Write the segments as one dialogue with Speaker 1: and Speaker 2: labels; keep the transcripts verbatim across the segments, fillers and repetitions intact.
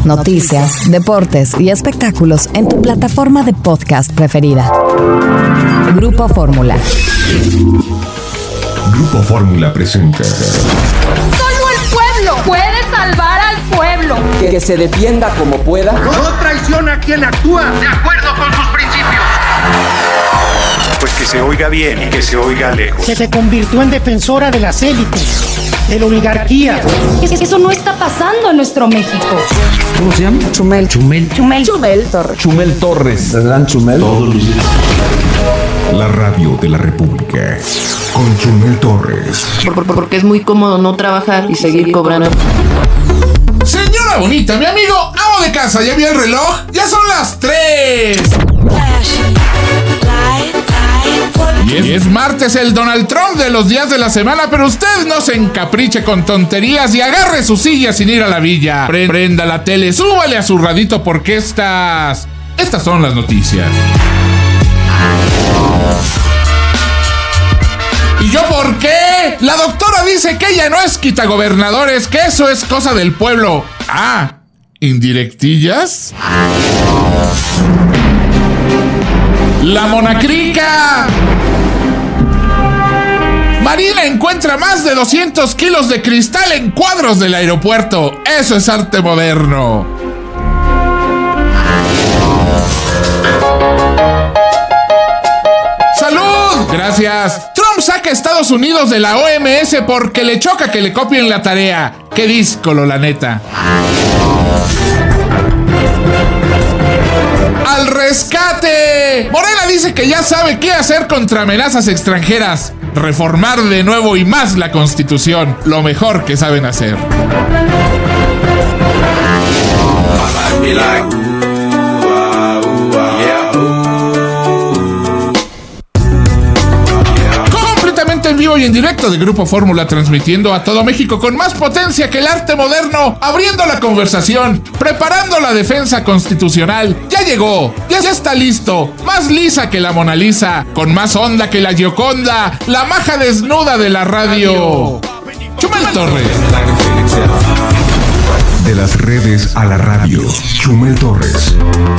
Speaker 1: noticias, deportes y espectáculos en tu plataforma de podcast preferida. Grupo Fórmula.
Speaker 2: Grupo Fórmula presenta.
Speaker 3: Solo el pueblo puede salvar al pueblo.
Speaker 4: Que, que se defienda como pueda.
Speaker 5: No traiciona a quien actúa de acuerdo con sus principios.
Speaker 6: Pues que se oiga bien y que se oiga lejos.
Speaker 7: Que se convirtió en defensora de las élites, de la oligarquía.
Speaker 3: Eso no está pasando en nuestro México.
Speaker 4: ¿Cómo se llama?
Speaker 1: Chumel.
Speaker 4: Chumel.
Speaker 3: Chumel.
Speaker 1: Chumel Torres.
Speaker 4: Chumel Torres. ¿Verdad, Chumel?
Speaker 2: Todos los días. La radio de la República. Con Chumel Torres.
Speaker 8: Por, por, porque es muy cómodo no trabajar y seguir cobrando.
Speaker 9: Señora bonita, mi amigo, amo de casa, ¿ya vio el reloj? ¡Ya son las tres! Y es, y es martes, el Donald Trump de los días de la semana, pero usted no se encapriche con tonterías y agarre su silla sin ir a la villa. Prenda la tele, súbale a su radito porque estas... Estas son las noticias. ¿Y yo por qué? La doctora dice que ella no es quitagobernadores, que eso es cosa del pueblo. Ah, ¿indirectillas? La monacrica. Marina encuentra más de doscientos kilos de cristal en cuadros del aeropuerto. Eso es arte moderno. ¡Salud! Gracias. Trump saca a Estados Unidos de la O M S porque le choca que le copien la tarea. Qué díscolo, la neta. ¡Al rescate! Morena dice que ya sabe qué hacer contra amenazas extranjeras. Reformar de nuevo y más la Constitución. Lo mejor que saben hacer. En vivo y en directo de Grupo Fórmula, transmitiendo a todo México con más potencia que el arte moderno, abriendo la conversación, preparando la defensa constitucional. Ya llegó, ya está listo, más lisa que la Mona Lisa, con más onda que la Gioconda, la maja desnuda de la radio. Chumel Torres.
Speaker 2: De las redes a la radio, Chumel Torres.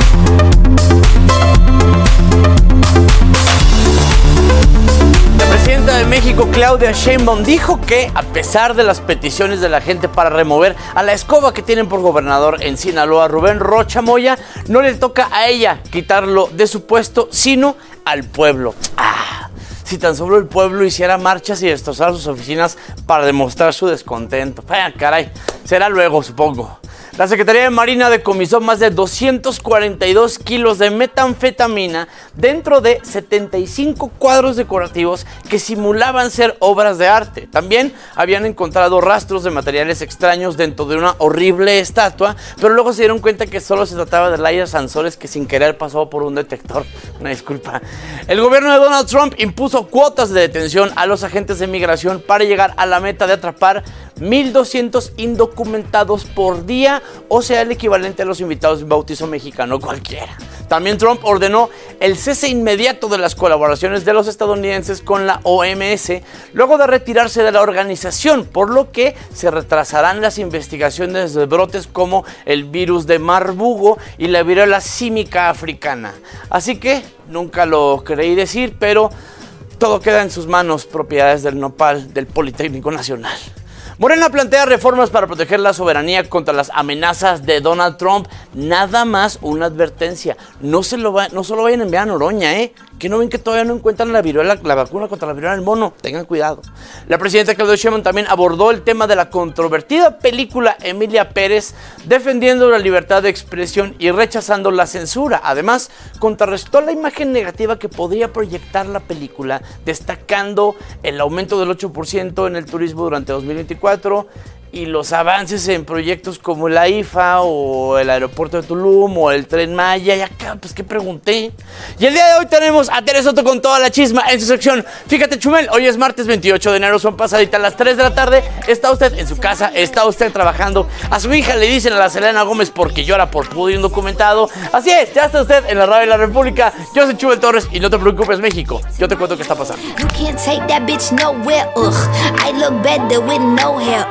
Speaker 10: La presidenta de México, Claudia Sheinbaum, dijo que a pesar de las peticiones de la gente para remover a la escoba que tienen por gobernador en Sinaloa, Rubén Rocha Moya, no le toca a ella quitarlo de su puesto, sino al pueblo. Ah, si tan solo el pueblo hiciera marchas y destrozara sus oficinas para demostrar su descontento. Ah, caray, será luego, supongo. La Secretaría de Marina decomisó más de doscientos cuarenta y dos kilos de metanfetamina dentro de setenta y cinco cuadros decorativos que simulaban ser obras de arte. También habían encontrado rastros de materiales extraños dentro de una horrible estatua, pero luego se dieron cuenta que solo se trataba de Laia Sansores que sin querer pasó por un detector. Una disculpa. El gobierno de Donald Trump impuso cuotas de detención a los agentes de migración para llegar a la meta de atrapar mil doscientos indocumentados por día, o sea, el equivalente a los invitados de un bautizo mexicano cualquiera. También Trump ordenó el cese inmediato de las colaboraciones de los estadounidenses con la O M S, luego de retirarse de la organización, por lo que se retrasarán las investigaciones de brotes como el virus de Marburgo y la viruela símica africana. Así que, nunca lo creí decir, pero todo queda en sus manos, propiedades del nopal del Politécnico Nacional. Morena plantea reformas para proteger la soberanía contra las amenazas de Donald Trump. Nada más una advertencia. No se lo va, no solo vayan a enviar a Noroña, ¿eh? Que no ven que todavía no encuentran la viruela, la vacuna contra la viruela del mono. Tengan cuidado. La presidenta Claudia Sheinbaum también abordó el tema de la controvertida película Emilia Pérez, defendiendo la libertad de expresión y rechazando la censura. Además, contrarrestó la imagen negativa que podría proyectar la película, destacando el aumento del ocho por ciento en el turismo durante dos mil veinticuatro y los avances en proyectos como la I F A o el aeropuerto de Tulum o el Tren Maya. Y acá, pues, ¿qué pregunté? Y el día de hoy tenemos a Tere Soto con toda la chisma en su sección Fíjate, Chumel. Hoy es martes veintiocho de enero, son pasaditas las tres de la tarde. Está usted en su casa, está usted trabajando. A su hija le dicen a la Selena Gómez porque llora por pudo indocumentado. Así es, ya está usted en la radio de la República. Yo soy Chumel Torres y no te preocupes, México. Yo te cuento qué está pasando.
Speaker 11: You can't take that bitch nowhere, ugh. I look better with no hair, ugh.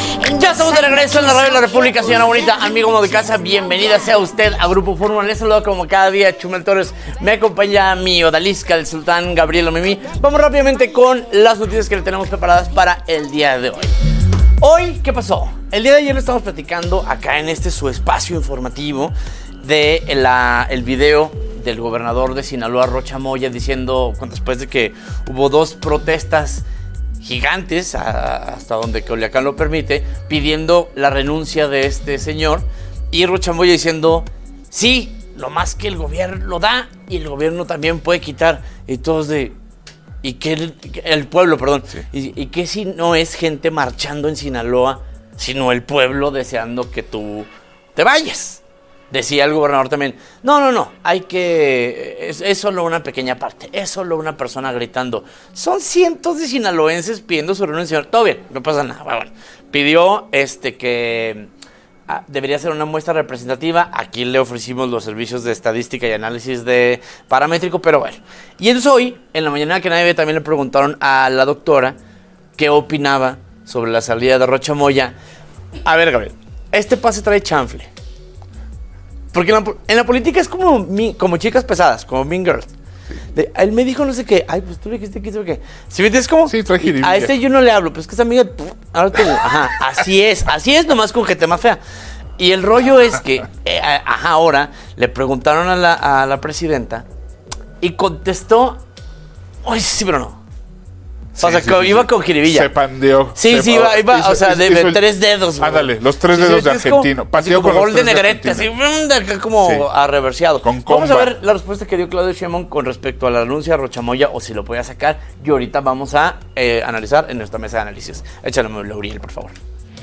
Speaker 10: Ya estamos de regreso en la Radio de la República, señora bonita, amigo de casa, bienvenida sea usted a Grupo Fórmula. Les saludo como cada día, Chumel Torres. Me acompaña mi odalisca, el sultán Gabriel Omimi. Vamos rápidamente con las noticias que le tenemos preparadas para el día de hoy. Hoy, ¿qué pasó? El día de ayer le estamos platicando acá en este su espacio informativo de la, el video del gobernador de Sinaloa, Rocha Moya, diciendo, después de que hubo dos protestas gigantes, a, hasta donde Culiacán lo permite, pidiendo la renuncia de este señor, y Rocha Moya diciendo, sí, lo más que el gobierno lo da y el gobierno también puede quitar. Y todos de, ¿y qué el, el pueblo, perdón? Sí. ¿Y, y qué si no es gente marchando en Sinaloa, sino el pueblo deseando que tú te vayas? Decía el gobernador también, no, no, no, hay que, es, es solo una pequeña parte, es solo una persona gritando. Son cientos de sinaloenses pidiendo su renuncia. Todo bien, no pasa nada. Bueno, pidió este, que ah, debería ser una muestra representativa. Aquí le ofrecimos los servicios de estadística y análisis de paramétrico, pero bueno. Y entonces hoy, en la mañana que nadie ve, también le preguntaron a la doctora qué opinaba sobre la salida de Rocha Moya. A ver, Gabriel, este pase trae chanfle. Porque en la, en la política es como, mi, como chicas pesadas, como Mean Girls. Sí. De, él me dijo no sé qué. Ay, pues tú le dijiste que sé qué. ¿Sí me entiendes cómo? Sí, trae jiribilla. A este yo no le hablo, pero es que esa amiga... Ahora tengo, ajá, así es. Así es, nomás con gente más fea. Y el rollo es que, eh, ajá, ahora le preguntaron a la, a la presidenta y contestó... Ay, sí, pero no.
Speaker 9: Sí,
Speaker 10: o sea,
Speaker 9: sí,
Speaker 10: con,
Speaker 9: sí,
Speaker 10: iba
Speaker 9: sí.
Speaker 10: con jiribilla.
Speaker 9: Se pandeó.
Speaker 10: Sí,
Speaker 9: se
Speaker 10: sí, iba, iba hizo, o sea, de, de tres dedos.
Speaker 9: Ándale, los tres dedos sí, de argentino.
Speaker 10: Pateó como gol de negrete, así, como sí. arreversiado.
Speaker 9: Con
Speaker 10: vamos a ver la respuesta que dio Claudio Sheinbaum con respecto a la renuncia de Rocha Moya, o si lo podía sacar. Y ahorita vamos a eh, analizar en nuestra mesa de análisis. Échale, Lauriel, por favor.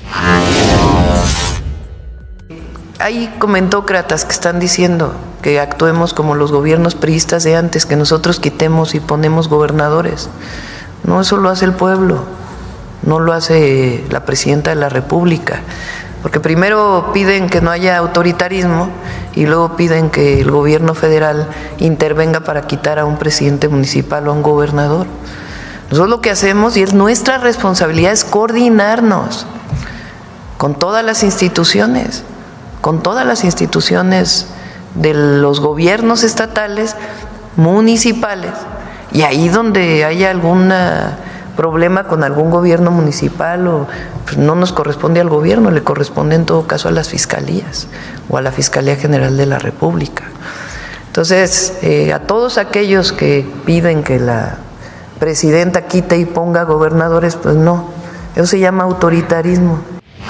Speaker 8: Hay comentócratas que están diciendo que actuemos como los gobiernos priistas de antes, que nosotros quitemos y ponemos gobernadores. No, eso lo hace el pueblo, no lo hace la presidenta de la República, porque primero piden que no haya autoritarismo y luego piden que el gobierno federal intervenga para quitar a un presidente municipal o a un gobernador. Nosotros lo que hacemos, y es nuestra responsabilidad, es coordinarnos con todas las instituciones, con todas las instituciones de los gobiernos estatales, municipales. Y ahí donde haya algún problema con algún gobierno municipal, o pues no nos corresponde al gobierno, le corresponde en todo caso a las fiscalías o a la Fiscalía General de la República. Entonces, eh, a todos aquellos que piden que la presidenta quite y ponga gobernadores, pues no, eso se llama autoritarismo.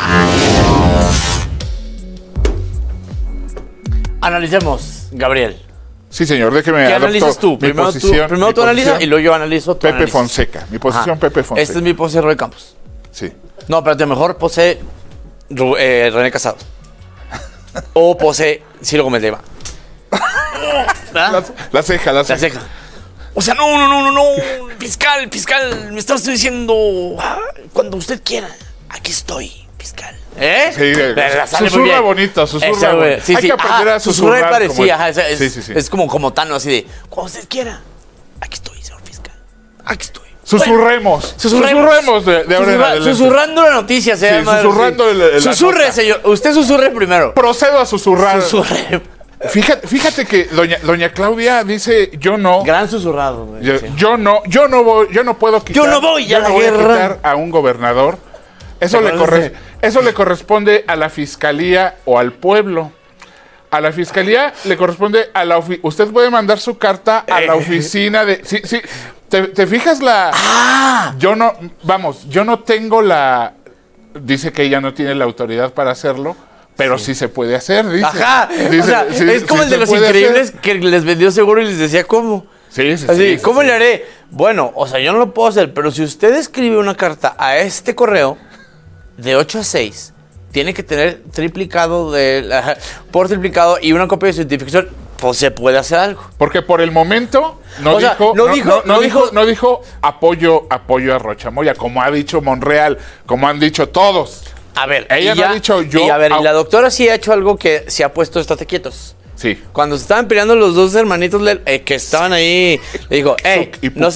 Speaker 10: Analicemos, Gabriel.
Speaker 9: Sí, señor, déjeme
Speaker 10: ¿Qué analizas tú? Primero
Speaker 9: posición,
Speaker 10: tú, primero tú analizas y luego yo analizo tu
Speaker 9: Pepe
Speaker 10: análisis.
Speaker 9: Fonseca, mi posición Ajá. Pepe Fonseca.
Speaker 10: Este es mi pose Roy Campos.
Speaker 9: Sí.
Speaker 10: No, espérate, mejor pose eh, René Casado. O pose Ciro Gómez Leiva.
Speaker 9: la, la ceja, la ceja.
Speaker 10: La ceja. O sea, no, no, no, no, no. Fiscal, fiscal, me estás diciendo cuando usted quiera. Aquí estoy, fiscal. ¿Eh?
Speaker 9: Sí, la susurra bonito, susurra Esa, bonito.
Speaker 10: Sí,
Speaker 9: Hay
Speaker 10: sí.
Speaker 9: que aprender
Speaker 10: ajá,
Speaker 9: a susurrar.
Speaker 10: Susurra parecía,
Speaker 9: como
Speaker 10: ajá, es, es,
Speaker 9: sí, sí, sí.
Speaker 10: es como, como Tano, así de, cuando usted quiera, aquí estoy, señor fiscal. Aquí estoy.
Speaker 9: Susurremos. Bueno, susurremos. Susurremos de, de ahora en adelante.
Speaker 10: Susurrando la noticia, se
Speaker 9: sí,
Speaker 10: llama.
Speaker 9: Susurrando
Speaker 10: Sí.
Speaker 9: el, el,
Speaker 10: Susurre,
Speaker 9: la
Speaker 10: señor. Usted susurre primero.
Speaker 9: Procedo a susurrar.
Speaker 10: Susurre.
Speaker 9: Fíjate, fíjate que doña, doña Claudia dice, yo no.
Speaker 10: Gran susurrado, güey.
Speaker 9: Yo,
Speaker 10: sí.
Speaker 9: yo no, yo no voy, yo no puedo quitar.
Speaker 10: Yo no voy
Speaker 9: yo
Speaker 10: a la
Speaker 9: no voy
Speaker 10: guerra.
Speaker 9: a quitar a un gobernador. Eso le, corre, eso le corresponde a la fiscalía o al pueblo. A la fiscalía le corresponde a la oficina. Usted puede mandar su carta a la oficina de. Sí, sí. ¿Te, te fijas la?
Speaker 10: Ah.
Speaker 9: Yo no, vamos, yo no tengo la. Dice que ella no tiene la autoridad para hacerlo. Pero sí, sí se puede hacer, dice.
Speaker 10: Ajá.
Speaker 9: Dice,
Speaker 10: o sea,
Speaker 9: sí,
Speaker 10: es como
Speaker 9: sí
Speaker 10: el de los increíbles hacer. Que les vendió seguro y les decía cómo.
Speaker 9: Sí, sí,
Speaker 10: Así,
Speaker 9: sí.
Speaker 10: ¿cómo
Speaker 9: sí,
Speaker 10: le
Speaker 9: sí.
Speaker 10: haré? Bueno, o sea, yo no lo puedo hacer, pero si usted escribe una carta a este correo de ocho a seis, tiene que tener triplicado de la, por triplicado y una copia de su identificación, pues se puede hacer algo.
Speaker 9: Porque por el momento no,
Speaker 10: o sea,
Speaker 9: dijo,
Speaker 10: no,
Speaker 9: no,
Speaker 10: dijo,
Speaker 9: no,
Speaker 10: no,
Speaker 9: no
Speaker 10: dijo,
Speaker 9: dijo, no dijo apoyo, apoyo a Rocha Moya, como ha dicho Monreal, como han dicho todos.
Speaker 10: A ver,
Speaker 9: ella
Speaker 10: ya,
Speaker 9: no ha dicho yo.
Speaker 10: Y a ver, y la doctora sí ha hecho algo que se ha puesto estate quietos.
Speaker 9: Sí.
Speaker 10: Cuando se estaban peleando los dos hermanitos eh, que estaban ahí, le dijo, hey, no se,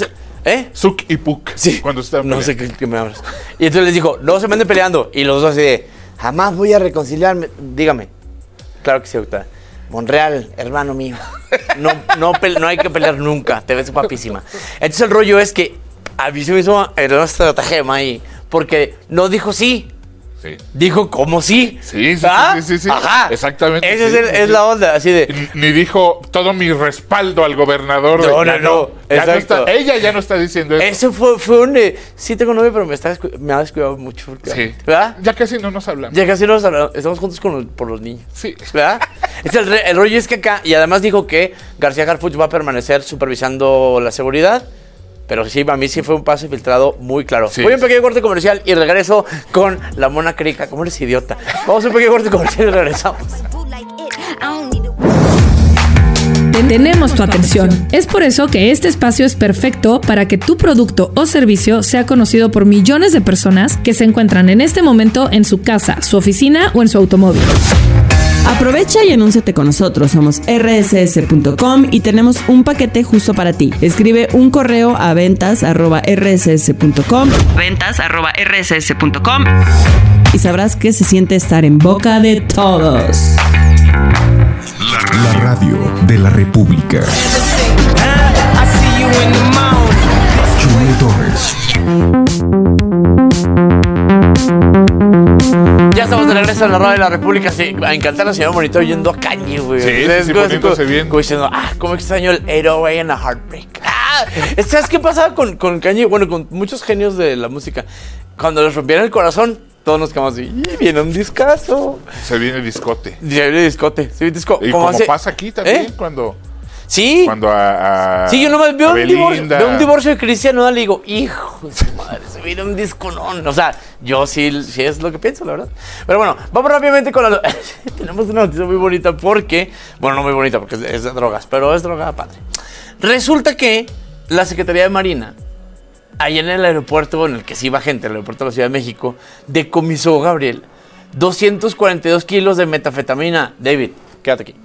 Speaker 10: ¿Eh?
Speaker 9: Zuck y Puck.
Speaker 10: Sí.
Speaker 9: Cuando estaban
Speaker 10: No sé qué, qué me hablas. Y entonces les dijo, no se me anden peleando. Y los dos así de, jamás voy a reconciliarme. Dígame. Claro que sí, doctora. Monreal, hermano mío. No, no, pe- no hay que pelear nunca. Te ves guapísima. Entonces el rollo es que a mí se me hizo era una estratagema ahí. Porque no dijo sí.
Speaker 9: Sí.
Speaker 10: Dijo como sí.
Speaker 9: Sí, sí,
Speaker 10: ¿Ah?
Speaker 9: sí, sí, sí.
Speaker 10: Ajá.
Speaker 9: Exactamente.
Speaker 10: Esa
Speaker 9: sí,
Speaker 10: es, el-
Speaker 9: sí,
Speaker 10: es
Speaker 9: sí.
Speaker 10: la onda, así de.
Speaker 9: Ni dijo todo mi respaldo al gobernador. de-
Speaker 10: No,
Speaker 9: ya
Speaker 10: no, no.
Speaker 9: ya no
Speaker 10: Exacto.
Speaker 9: está- ella ya no está diciendo eso.
Speaker 10: Eso fue, fue un. eh, sí, tengo novio, pero me, está descu- me ha descuidado mucho. porque-
Speaker 9: Sí.
Speaker 10: ¿Verdad?
Speaker 9: Ya casi no nos hablamos.
Speaker 10: Ya casi nos hablamos. Estamos juntos con los- por los niños.
Speaker 9: Sí.
Speaker 10: ¿Verdad? Es el, re- el rollo es que acá. Y además dijo que García Harfuch va a permanecer supervisando la seguridad. Pero sí, para mí sí fue un pase filtrado muy claro.
Speaker 9: Sí.
Speaker 10: Voy a un pequeño corte comercial y regreso con la Mona Crica. ¿Cómo eres idiota? Vamos a un pequeño corte comercial y regresamos.
Speaker 11: Tenemos tu atención. Es por eso que este espacio es perfecto para que tu producto o servicio sea conocido por millones de personas que se encuentran en este momento en su casa, su oficina o en su automóvil.
Speaker 12: Aprovecha y anúnciate con nosotros. Somos erre ese ese punto com y tenemos un paquete justo para ti. Escribe un correo a ventas arroba erre ese ese punto com, ventas arroba erre ese ese punto com y sabrás qué se siente estar en boca de todos.
Speaker 2: La radio de la República. Chumel Torres.
Speaker 10: Ya estamos de regreso en la radio de la República. Sí, a encantar la señora Bonito yendo a Kanye, güey.
Speaker 9: Sí, sí,
Speaker 10: Es
Speaker 9: sí,
Speaker 10: como-
Speaker 9: poniéndose
Speaker 10: como-
Speaker 9: bien.
Speaker 10: Como diciendo, ah, cómo extraño el eight oh eight and a Heartbreak. Ah, ¿sabes qué pasaba con, con Kanye? Bueno, con muchos genios de la música. Cuando les rompieron el corazón, todos nos quedamos así, "Y viene un discazo".
Speaker 9: Se viene discote.
Speaker 10: Ya viene discote. Sí, disco.
Speaker 9: Y
Speaker 10: como
Speaker 9: como
Speaker 10: hace-
Speaker 9: pasa aquí también,
Speaker 10: ¿Eh?
Speaker 9: cuando,
Speaker 10: Sí.
Speaker 9: cuando a, a-
Speaker 10: Sí, yo nomás veo
Speaker 9: a
Speaker 10: un, divorcio,
Speaker 9: Belinda.
Speaker 10: veo un divorcio de Cristian Nodal y digo, hijo de su madre, se viene un disconón. O sea, yo sí, sí es lo que pienso, la verdad. Pero bueno, vamos rápidamente con la... Tenemos una noticia muy bonita porque... Bueno, no muy bonita porque es de, es de drogas, pero es droga padre. Resulta que la Secretaría de Marina, ahí en el aeropuerto en el que sí iba gente, el aeropuerto de la Ciudad de México, decomisó, Gabriel, doscientos cuarenta y dos kilos de metanfetamina. David, quédate aquí.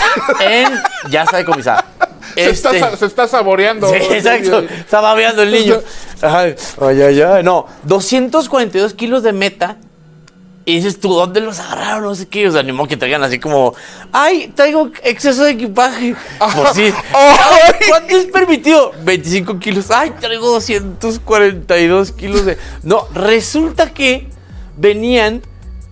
Speaker 10: En, ya está decomisada.
Speaker 9: Se, está, sa- se está saboreando.
Speaker 10: Sí, exacto. Está babeando el niño. Ay, ay, ay, ay. No, doscientos cuarenta y dos kilos de meta. Y dices tú, ¿dónde los agarraron? No sé qué. O sea, ni modo que traigan así como, ay, traigo exceso de equipaje. Pues sí. Ay, ¿cuánto es permitido? veinticinco kilos. Ay, traigo doscientos cuarenta y dos kilos de... No, resulta que venían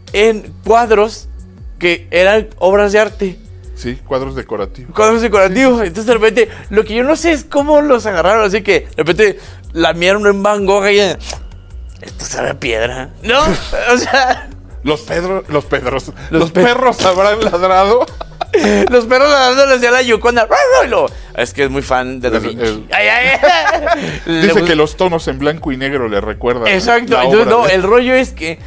Speaker 10: en cuadros que eran obras de arte.
Speaker 9: Sí, cuadros decorativos.
Speaker 10: Cuadros decorativos. Entonces, de repente, lo que yo no sé es cómo los agarraron. Así que, de repente, lamieron en Van Gogh y... Esto sabe a piedra. ¿No? O sea...
Speaker 9: Los pedros, los pedros,
Speaker 10: Los
Speaker 9: los,
Speaker 10: pe-
Speaker 9: perros habrán ladrado.
Speaker 10: Los perros ladrando hacia la Yoconda. Y lo- Es que es muy fan de Da
Speaker 9: Es-
Speaker 10: Vinci.
Speaker 9: es-
Speaker 10: Ay, ay, ay. Le
Speaker 9: Dice
Speaker 10: pus-
Speaker 9: que los tonos en blanco y negro le recuerdan.
Speaker 10: Exacto.
Speaker 9: la
Speaker 10: Entonces,
Speaker 9: obra
Speaker 10: no,
Speaker 9: de-
Speaker 10: el rollo es que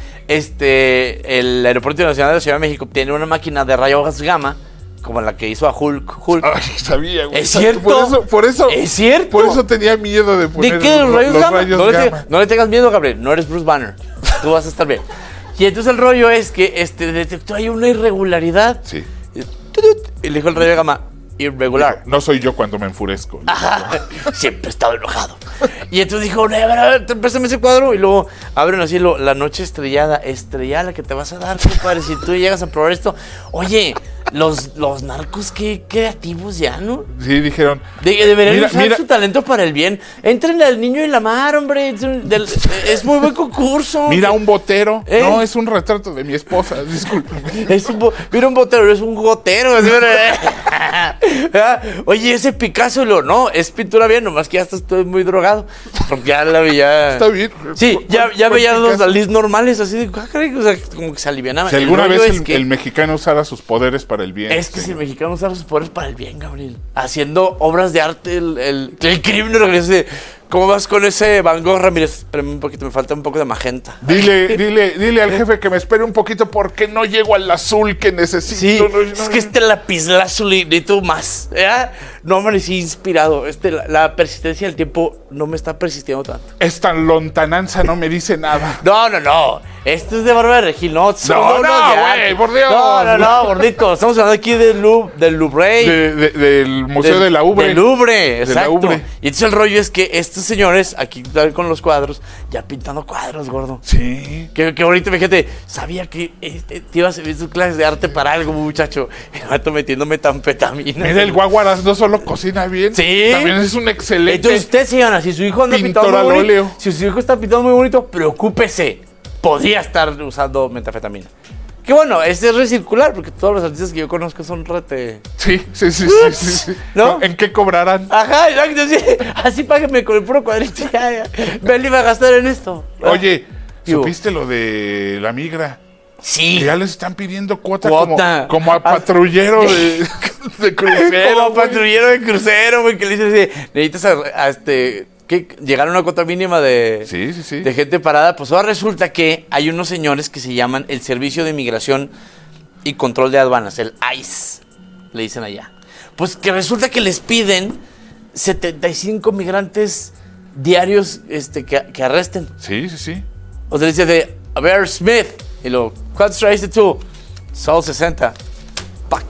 Speaker 10: este, el Aeropuerto Internacional de la Ciudad de México tiene una máquina de rayos gamma, como la que hizo a Hulk. Hulk.
Speaker 9: Ay, sabía, güey.
Speaker 10: ¿Es cierto?
Speaker 9: Por eso, por eso,
Speaker 10: ¿Es cierto?
Speaker 9: por eso tenía miedo de poner
Speaker 10: ¿De qué? ¿Los rayos
Speaker 9: los
Speaker 10: gamma?
Speaker 9: rayos
Speaker 10: no, le te-
Speaker 9: gamma.
Speaker 10: no le tengas miedo, Gabriel. No eres Bruce Banner. Tú vas a estar bien. Y entonces el rollo es que este, detectó ahí una irregularidad.
Speaker 9: Sí.
Speaker 10: Y, tutut, y le dijo el rayo gamma, irregular.
Speaker 9: No soy yo cuando me enfurezco.
Speaker 10: Ajá. Siempre he estado enojado. Y entonces dijo, a ver, a ver, préstame ese cuadro. Y luego abren así lo, la noche estrellada. Estrellada que te vas a dar, compadre, si tú llegas a probar esto. Oye, los, los narcos, qué creativos ya, ¿no?
Speaker 9: Sí, dijeron.
Speaker 10: De- deberían
Speaker 9: Mira,
Speaker 10: usar
Speaker 9: mira.
Speaker 10: su talento para el bien. Entrenle al niño y la mar, hombre. Es, un- del- es muy buen concurso.
Speaker 9: Mira un botero.
Speaker 10: ¿Eh?
Speaker 9: No, es un retrato de mi esposa. Discúlpeme.
Speaker 10: Es un, bo- mira un botero, es un gotero. así, ¿verdad? Ah, Oye, ese Picasso, lo no, es pintura bien, nomás que ya estás todo muy drogado. Porque ya la veía.
Speaker 9: Está bien.
Speaker 10: Sí, ya, ya
Speaker 9: Fue
Speaker 10: veía los
Speaker 9: Picasso.
Speaker 10: Dalís normales, así de, ah, caray, o sea, como que se alivianaban.
Speaker 9: Si
Speaker 10: El
Speaker 9: alguna
Speaker 10: rollo
Speaker 9: vez
Speaker 10: es
Speaker 9: el,
Speaker 10: que-
Speaker 9: el mexicano usara sus poderes para el bien.
Speaker 10: Es que
Speaker 9: sí.
Speaker 10: si el mexicano usara sus poderes para el bien, Gabriel. Haciendo obras de arte, el, el, el crimen organizado. ¿Cómo vas con ese Van Gogh, Ramírez? Espérame un poquito, me falta un poco de magenta.
Speaker 9: Dile, dile, dile al jefe que me espere un poquito porque no llego al azul que necesito.
Speaker 10: Sí,
Speaker 9: No, no,
Speaker 10: es que este lapislázuli, necesito más. ¿Ya? no amanecí inspirado. Este, la, la persistencia del tiempo no me está persistiendo tanto.
Speaker 9: Esta lontananza no me dice nada.
Speaker 10: No, no, no. Esto es de Bárbara de Regil, no.
Speaker 9: No, no, güey, por Dios.
Speaker 10: No, no, no, gordito. Estamos hablando aquí del Louvre. Del Louvre.
Speaker 9: De, de, del Museo de, de la Louvre.
Speaker 10: Del Louvre, exacto.
Speaker 9: De la Louvre.
Speaker 10: Y entonces el rollo es que estos señores, aquí con los cuadros, ya pintando cuadros, gordo.
Speaker 9: Sí.
Speaker 10: Que, que ahorita, fíjate, sabía que eh, te ibas a ver tus clases de arte para algo, muchacho. El vato metiéndome tanfetamina.
Speaker 9: Mira, el Guaguaras no solo cocina bien,
Speaker 10: sí,
Speaker 9: también es un excelente.
Speaker 10: Entonces usted, señora, si su hijo anda pintando muy bonito, óleo. Si su hijo está pintando muy bonito, preocúpese. Podría estar usando metanfetamina. Que bueno, este es recircular, porque todos los artistas que yo conozco son rete.
Speaker 9: Sí, sí, sí, sí, sí, sí.
Speaker 10: ¿No?
Speaker 9: ¿En qué cobrarán?
Speaker 10: Ajá, exacto, sí. Así páguenme con el puro cuadrito. Ya, ya. Ven, iba a gastar en esto.
Speaker 9: Oye, ¿supiste lo de la migra?
Speaker 10: Sí.
Speaker 9: Que ya les están pidiendo cuota,
Speaker 10: cuota.
Speaker 9: Como, como a patrullero de, de crucero.
Speaker 10: Como a patrullero de crucero, güey, que le dicen así, necesitas a, a este... que llegar a una cuota mínima de,
Speaker 9: sí, sí, sí.
Speaker 10: de gente parada. Pues ahora resulta que hay unos señores que se llaman el Servicio de Inmigración y Control de Aduanas, el I C E, le dicen allá. Pues que resulta que les piden setenta y cinco migrantes diarios este, que, que arresten.
Speaker 9: Sí, sí, sí.
Speaker 10: O sea, dice de, a ver, Smith, y lo, ¿cuántos traiste tú? Solo sesenta. Fuck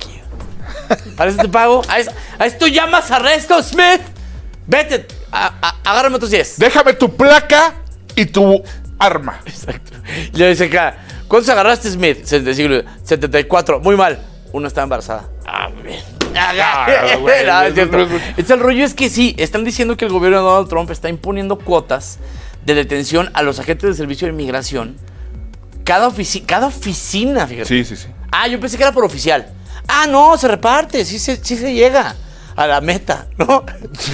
Speaker 10: you. ¿Para eso te pago? ¿A eso, ¿A esto llamas arresto, Smith? Vete, a, a, agárrame otros diez.
Speaker 9: Déjame tu placa y tu arma.
Speaker 10: Exacto. Y le dice acá, ¿cuántos agarraste, Smith? setenta y cuatro. Muy mal. Una está embarazada. Ah, muy bien. Ah, bueno, no, es cierto. Es el rollo es que sí, están diciendo que el gobierno de Donald Trump está imponiendo cuotas de detención a los agentes del Servicio de Inmigración. Cada, ofici- cada oficina, fíjate.
Speaker 9: Sí, sí, sí.
Speaker 10: Ah, yo pensé que era por oficial. Ah, no, se reparte, sí se, sí se llega a la meta, ¿no?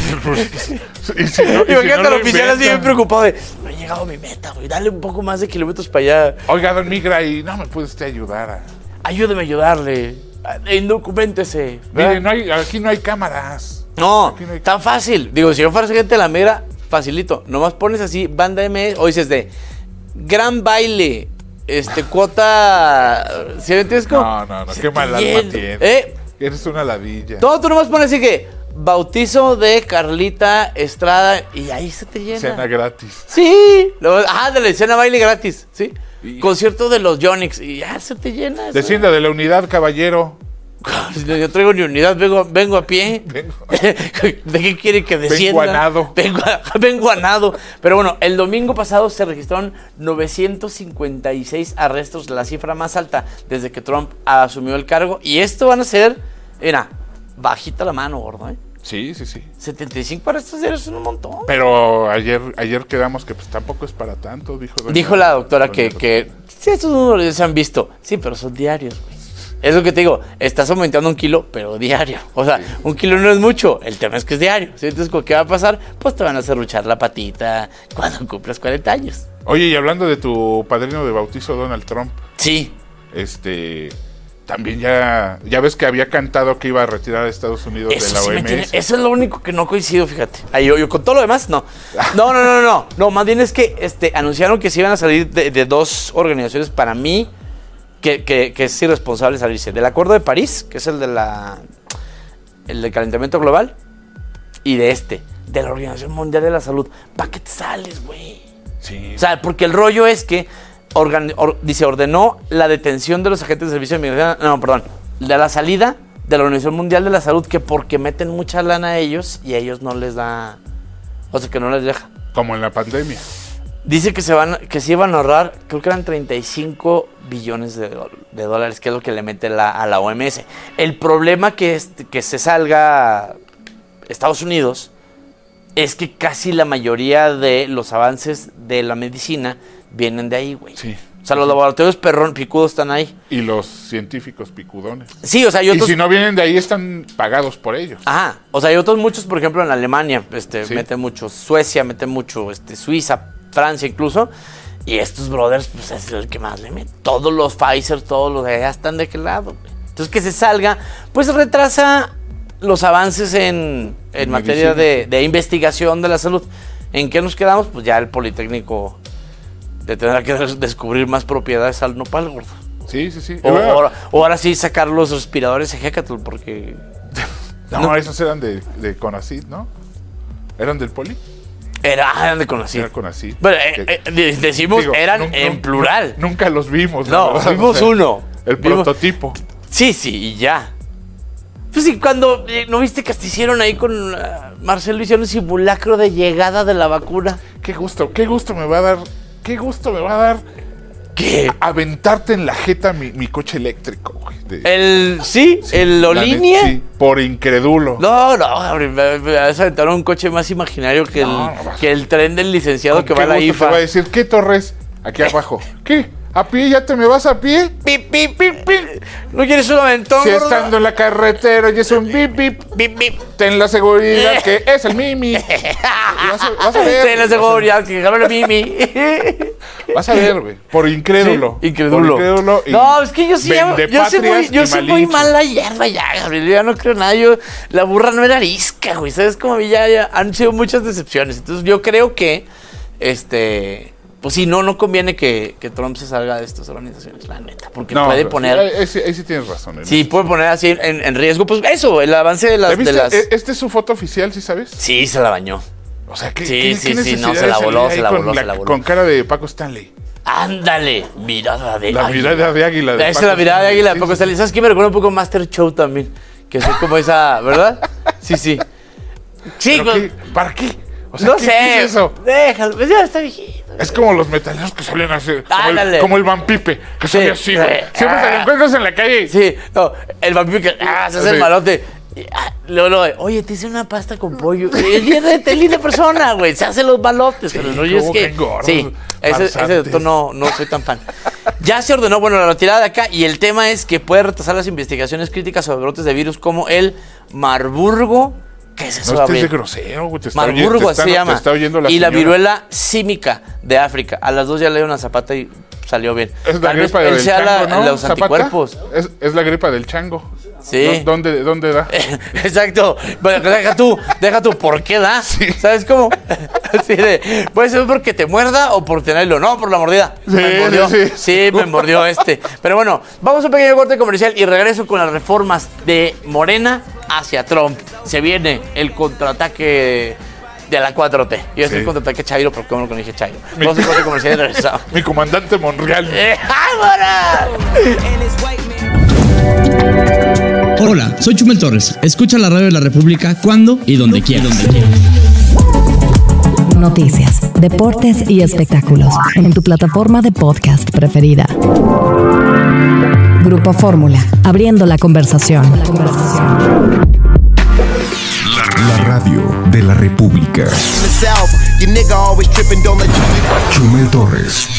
Speaker 9: y si no, y
Speaker 10: Imagínate
Speaker 9: si no
Speaker 10: al oficial así bien preocupado de, no he llegado a mi meta, güey, dale un poco más de kilómetros para allá.
Speaker 9: Oiga, don Migra, y no me puede usted ayudar a...
Speaker 10: Ayúdeme a ayudarle, indocuméntese.
Speaker 9: Mire, no hay, aquí no hay cámaras.
Speaker 10: No,
Speaker 9: no hay...
Speaker 10: tan fácil. Digo, si yo fuera gente de la migra, facilito. Nomás pones así, banda M S, o dices de, gran baile, este, cuota... ¿Sí me entiendes? Como,
Speaker 9: no, no, no, qué mal alma tienes.
Speaker 10: ¿Eh?
Speaker 9: Eres una ladilla.
Speaker 10: Todo tú nomás pones así que bautizo de Carlita Estrada y ahí se te llena.
Speaker 9: Cena gratis.
Speaker 10: Sí. Ah, de la cena baile gratis, ¿sí? Y... concierto de los Yonix y ya se te llena.
Speaker 9: Descienda de la unidad, caballero.
Speaker 10: Yo traigo mi unidad, vengo, vengo a pie. Vengo. ¿De qué quiere que descienda?
Speaker 9: Vengo a nado.
Speaker 10: Vengo a, vengo a nado. Pero bueno, el domingo pasado se registraron novecientos cincuenta y seis arrestos, la cifra más alta desde que Trump asumió el cargo. Y esto van a ser, mira, bajita la mano, gordo, ¿eh?
Speaker 9: Sí, sí, sí.
Speaker 10: setenta y cinco arrestos diarios es un montón.
Speaker 9: Pero ayer ayer quedamos que pues tampoco es para tanto, dijo. Doña,
Speaker 10: dijo la doctora
Speaker 9: doña
Speaker 10: que,
Speaker 9: doctora.
Speaker 10: que sí, estos números se han visto. Sí, pero son diarios, güey. Es lo que te digo, estás aumentando un kilo, pero diario. O sea, sí. Un kilo no es mucho, el tema es que es diario. ¿Sí? Entonces, ¿qué va a pasar? Pues te van a serruchar la patita cuando cumplas cuarenta años.
Speaker 9: Oye, y hablando de tu padrino de bautizo, Donald Trump.
Speaker 10: Sí.
Speaker 9: Este, también ya, ya ves que había cantado que iba a retirar a Estados Unidos
Speaker 10: eso
Speaker 9: de la
Speaker 10: sí
Speaker 9: O M S.
Speaker 10: Tiene, eso es lo único que no coincido, fíjate. Ahí yo, yo con todo lo demás, no. No, no, no, no. No, más bien es que este, anunciaron que se iban a salir de, de dos organizaciones para mí. Que, que, que es irresponsable salirse del Acuerdo de París, que es el de la el del calentamiento global, y de este, de la Organización Mundial de la Salud. ¿Para qué te sales, güey?
Speaker 9: Sí.
Speaker 10: O sea, porque el rollo es que organ, or, dice, ordenó la detención de los agentes de servicio de migración, no, perdón, de la salida de la Organización Mundial de la Salud, que porque meten mucha lana a ellos y a ellos no les da, o sea, que no les deja.
Speaker 9: Como en la pandemia.
Speaker 10: Dice que se van, que se iban a ahorrar, creo que eran treinta y cinco billones de, de dólares, que es lo que le mete la, a la O M S. El problema que, es, que se salga Estados Unidos es que casi la mayoría de los avances de la medicina vienen de ahí, güey.
Speaker 9: Sí.
Speaker 10: O sea, los laboratorios perrón picudos están ahí.
Speaker 9: Y los científicos picudones.
Speaker 10: Sí, o sea, hay otros...
Speaker 9: Y si no vienen de ahí, están pagados por ellos.
Speaker 10: Ajá. O sea, hay otros muchos, por ejemplo, en Alemania, este,
Speaker 9: sí.
Speaker 10: mete mucho. Suecia mete mucho, este, Suiza, Francia incluso. Y estos brothers, pues es el que más le mete. Todos los Pfizer, todos los de allá están de aquel lado. Entonces que se salga, pues retrasa los avances en, en materia de, de investigación de la salud. ¿En qué nos quedamos? Pues ya el Politécnico de tendrá que descubrir más propiedades al nopal, gordo.
Speaker 9: Sí, sí, sí.
Speaker 10: O, o, o ahora sí sacar los respiradores Ejecatl, porque...
Speaker 9: No, no. esos eran de, de Conacyt, ¿no? ¿Eran del Poli?
Speaker 10: Era, eran de Conacyt.
Speaker 9: Era Conacyt.
Speaker 10: Bueno, eh, eh, decimos, digo, eran nunca, en plural.
Speaker 9: Nunca los vimos.
Speaker 10: No,
Speaker 9: ¿verdad?
Speaker 10: vimos o sea, uno.
Speaker 9: El
Speaker 10: vimos,
Speaker 9: prototipo.
Speaker 10: Sí, sí, y ya. Pues sí, cuando, eh, ¿no viste que hasta hicieron ahí con uh, Marcelo, hicieron un simulacro de llegada de la vacuna?
Speaker 9: Qué gusto, qué gusto me va a dar, qué gusto me va a dar
Speaker 10: ¿Qué?
Speaker 9: Aventarte en la jeta mi, mi coche eléctrico, güey. De,
Speaker 10: el, ¿sí? sí ¿El Olinia?
Speaker 9: Sí, por incrédulo.
Speaker 10: No, no, me, me vas a aventar un coche más imaginario que,
Speaker 9: no,
Speaker 10: el,
Speaker 9: no
Speaker 10: que el tren del licenciado que va a la I F A.
Speaker 9: Te va a decir, ¿qué, Torres? Aquí abajo. ¿Qué? ¿A pie? ¿Ya te me vas a pie?
Speaker 10: Pip, pip, pip, pip. ¿No quieres un aventón?
Speaker 9: Si estando en la carretera y es un bip, bip, bip, bip, ten la seguridad que es el Mimi. Vas a, vas a ver.
Speaker 10: Ten la seguridad que es el Mimi.
Speaker 9: Vas a ver, güey. Por incrédulo.
Speaker 10: Sí, incrédulo.
Speaker 9: Por incrédulo y
Speaker 10: no, es que yo sí. Yo, yo soy muy, yo soy muy mala hierba ya, Gabriel. Yo ya no creo nada. Yo, la burra no era arisca, güey. ¿Sabes cómo? Ya, ya han sido muchas decepciones. Entonces yo creo que, este... Pues sí, no, no conviene que, que Trump se salga de estas organizaciones, la neta. Porque no, puede poner...
Speaker 9: Ahí sí, ahí sí tienes razón.
Speaker 10: Sí,
Speaker 9: eso.
Speaker 10: puede poner así en, en riesgo, pues eso, el avance de las, de las...
Speaker 9: ¿Este es su foto oficial, sí sabes?
Speaker 10: Sí, se la bañó.
Speaker 9: O sea, ¿qué,
Speaker 10: sí,
Speaker 9: ¿qué,
Speaker 10: sí,
Speaker 9: ¿qué
Speaker 10: sí, no, se la voló, se la voló,
Speaker 9: la,
Speaker 10: se la voló.
Speaker 9: Con cara de Paco Stanley.
Speaker 10: Ándale, mirada de
Speaker 9: la
Speaker 10: águila.
Speaker 9: La mirada de águila.
Speaker 10: De esa es la mirada de águila de Paco Stanley. ¿Sabes qué? Me recuerda un poco Master Show también. Que soy como esa, ¿verdad? Sí, sí. Sí, con...
Speaker 9: qué, ¿para qué? O sea,
Speaker 10: no
Speaker 9: ¿qué,
Speaker 10: sé.
Speaker 9: ¿qué es eso?
Speaker 10: Déjalo, pues ya está viejito.
Speaker 9: Es como los metaleros que salían así.
Speaker 10: Ah,
Speaker 9: como, el, como el Van Pipe, que sí, salía así, güey. Siempre ah, te lo encuentras en la calle.
Speaker 10: Sí, no, el Van Pipe que ah, se hace sí. el malote. Ah, luego, luego, oye, te hice una pasta con pollo. Es bien de linda persona, güey. Se hacen los malotes, sí, pero no, yo es que.
Speaker 9: Engordos,
Speaker 10: sí, ese, ese doctor no, no soy tan fan. Ya se ordenó, bueno, la retirada de acá. Y el tema es que puede retrasar las investigaciones críticas sobre brotes de virus como el Marburgo. ¿Qué es eso?
Speaker 9: No estés de grosero, güey. Te está
Speaker 10: Marburgo
Speaker 9: oy- te
Speaker 10: se
Speaker 9: está,
Speaker 10: llama.
Speaker 9: Te está oyendo la
Speaker 10: y
Speaker 9: señora.
Speaker 10: La viruela símica de África. A las dos ya le dio una zapata y salió bien.
Speaker 9: Es la
Speaker 10: Tal
Speaker 9: gripa
Speaker 10: vez
Speaker 9: del chango,
Speaker 10: la,
Speaker 9: ¿no?
Speaker 10: Los anticuerpos.
Speaker 9: Es, es la gripa del chango.
Speaker 10: Sí.
Speaker 9: ¿Dónde, dónde da?
Speaker 10: Exacto. Bueno, deja tú, deja tú, ¿por qué da? Sí. ¿Sabes cómo? Así de, puede ser porque te muerda o por tenerlo. No, por la mordida.
Speaker 9: Sí,
Speaker 10: me mordió.
Speaker 9: Sí, sí.
Speaker 10: sí, me mordió este. Pero bueno, vamos a un pequeño corte comercial y regreso con las reformas de Morena hacia Trump. Se viene el contraataque de la cuatro T. Yo estoy sí. contraataque Chairo, porque como no dije Chairo.
Speaker 9: Mi,
Speaker 10: vamos a un corte comercial y regresamos.
Speaker 9: Mi comandante Monreal.
Speaker 10: ¡Eh,
Speaker 13: Hola, soy Chumel Torres. Escucha la radio de la República cuando y donde quieras. Donde quieras.
Speaker 1: Noticias, deportes y espectáculos en tu plataforma de podcast preferida. Grupo Fórmula, abriendo la conversación. La conversación.
Speaker 2: La radio de la República. Chumel Torres.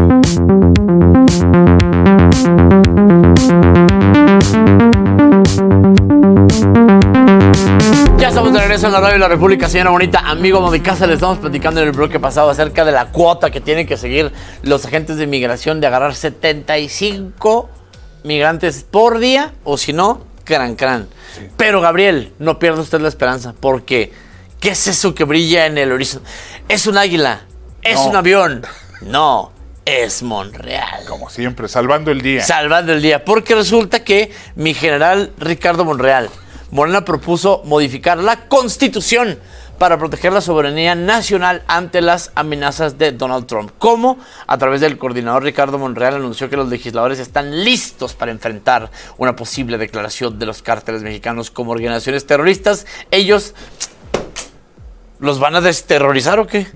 Speaker 10: Ya estamos de regreso en la radio de la República, señora bonita. Amigo amo de casa, le estamos platicando en el bloque pasado acerca de la cuota que tienen que seguir los agentes de inmigración de agarrar setenta y cinco migrantes por día, o si no, cran cran. Sí. Pero Gabriel, no pierda usted la esperanza, porque ¿qué es eso que brilla en el horizonte? ¿Es un águila? ¿Es no. un avión? No, es Monreal.
Speaker 9: Como siempre, salvando el día.
Speaker 10: Salvando el día, porque resulta que mi general Ricardo Monreal, Morena propuso modificar la Constitución para proteger la soberanía nacional ante las amenazas de Donald Trump. ¿Cómo? A través del coordinador Ricardo Monreal anunció que los legisladores están listos para enfrentar una posible declaración de los cárteles mexicanos como organizaciones terroristas. Ellos, ¿los van a desterrorizar o qué?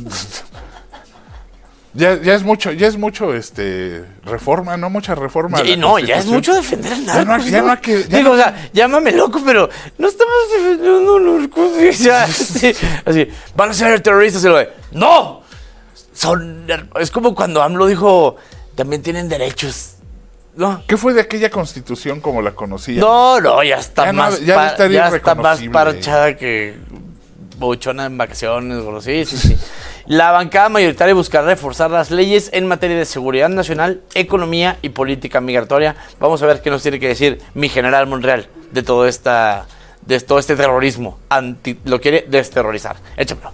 Speaker 9: Ya, ya es mucho, ya es mucho este reforma, no mucha reforma.
Speaker 10: Y no, ya es mucho defender al narco.
Speaker 9: Ya no, ya no, no, que, ya
Speaker 10: Digo,
Speaker 9: no,
Speaker 10: o sea, llámame loco, pero no estamos defendiendo los así, así, van a ser terroristas y lo de, ¡no! Son, es como cuando AMLO dijo, también tienen derechos. No.
Speaker 9: ¿Qué fue de aquella Constitución como la conocía?
Speaker 10: No, no, ya está
Speaker 9: ya
Speaker 10: más,
Speaker 9: no, ya
Speaker 10: pa, ya está más
Speaker 9: eh.
Speaker 10: parchada que bochona en vacaciones, bro. Sí, sí, sí. La bancada mayoritaria buscará reforzar las leyes en materia de seguridad nacional, economía y política migratoria. Vamos a ver qué nos tiene que decir mi general Monreal de todo esta, de todo este terrorismo. Anti, lo quiere desterrorizar. Échamelo.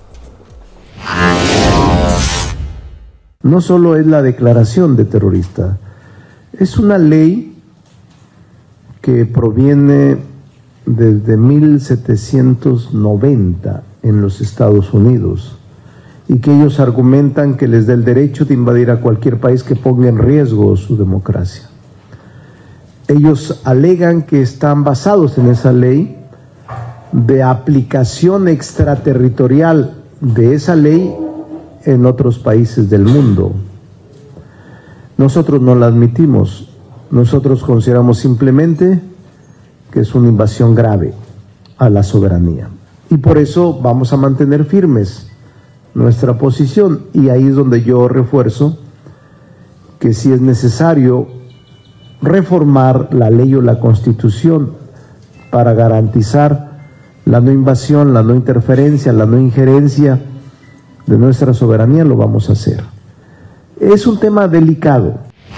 Speaker 14: No solo es la declaración de terrorista, es una ley que proviene desde mil setecientos noventa en los Estados Unidos y que ellos argumentan que les da el derecho de invadir a cualquier país que ponga en riesgo su democracia. Ellos alegan que están basados en esa ley de aplicación extraterritorial de esa ley en otros países del mundo. Nosotros no la admitimos. Nosotros consideramos simplemente que es una invasión grave a la soberanía. Y por eso vamos a mantener firmes nuestra posición. Y ahí es donde yo refuerzo que si es necesario reformar la ley o la Constitución para garantizar la no invasión, la no interferencia, la no injerencia de nuestra soberanía, lo vamos a hacer. Es un tema delicado.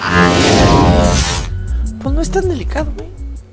Speaker 10: Pues no es tan delicado, güey.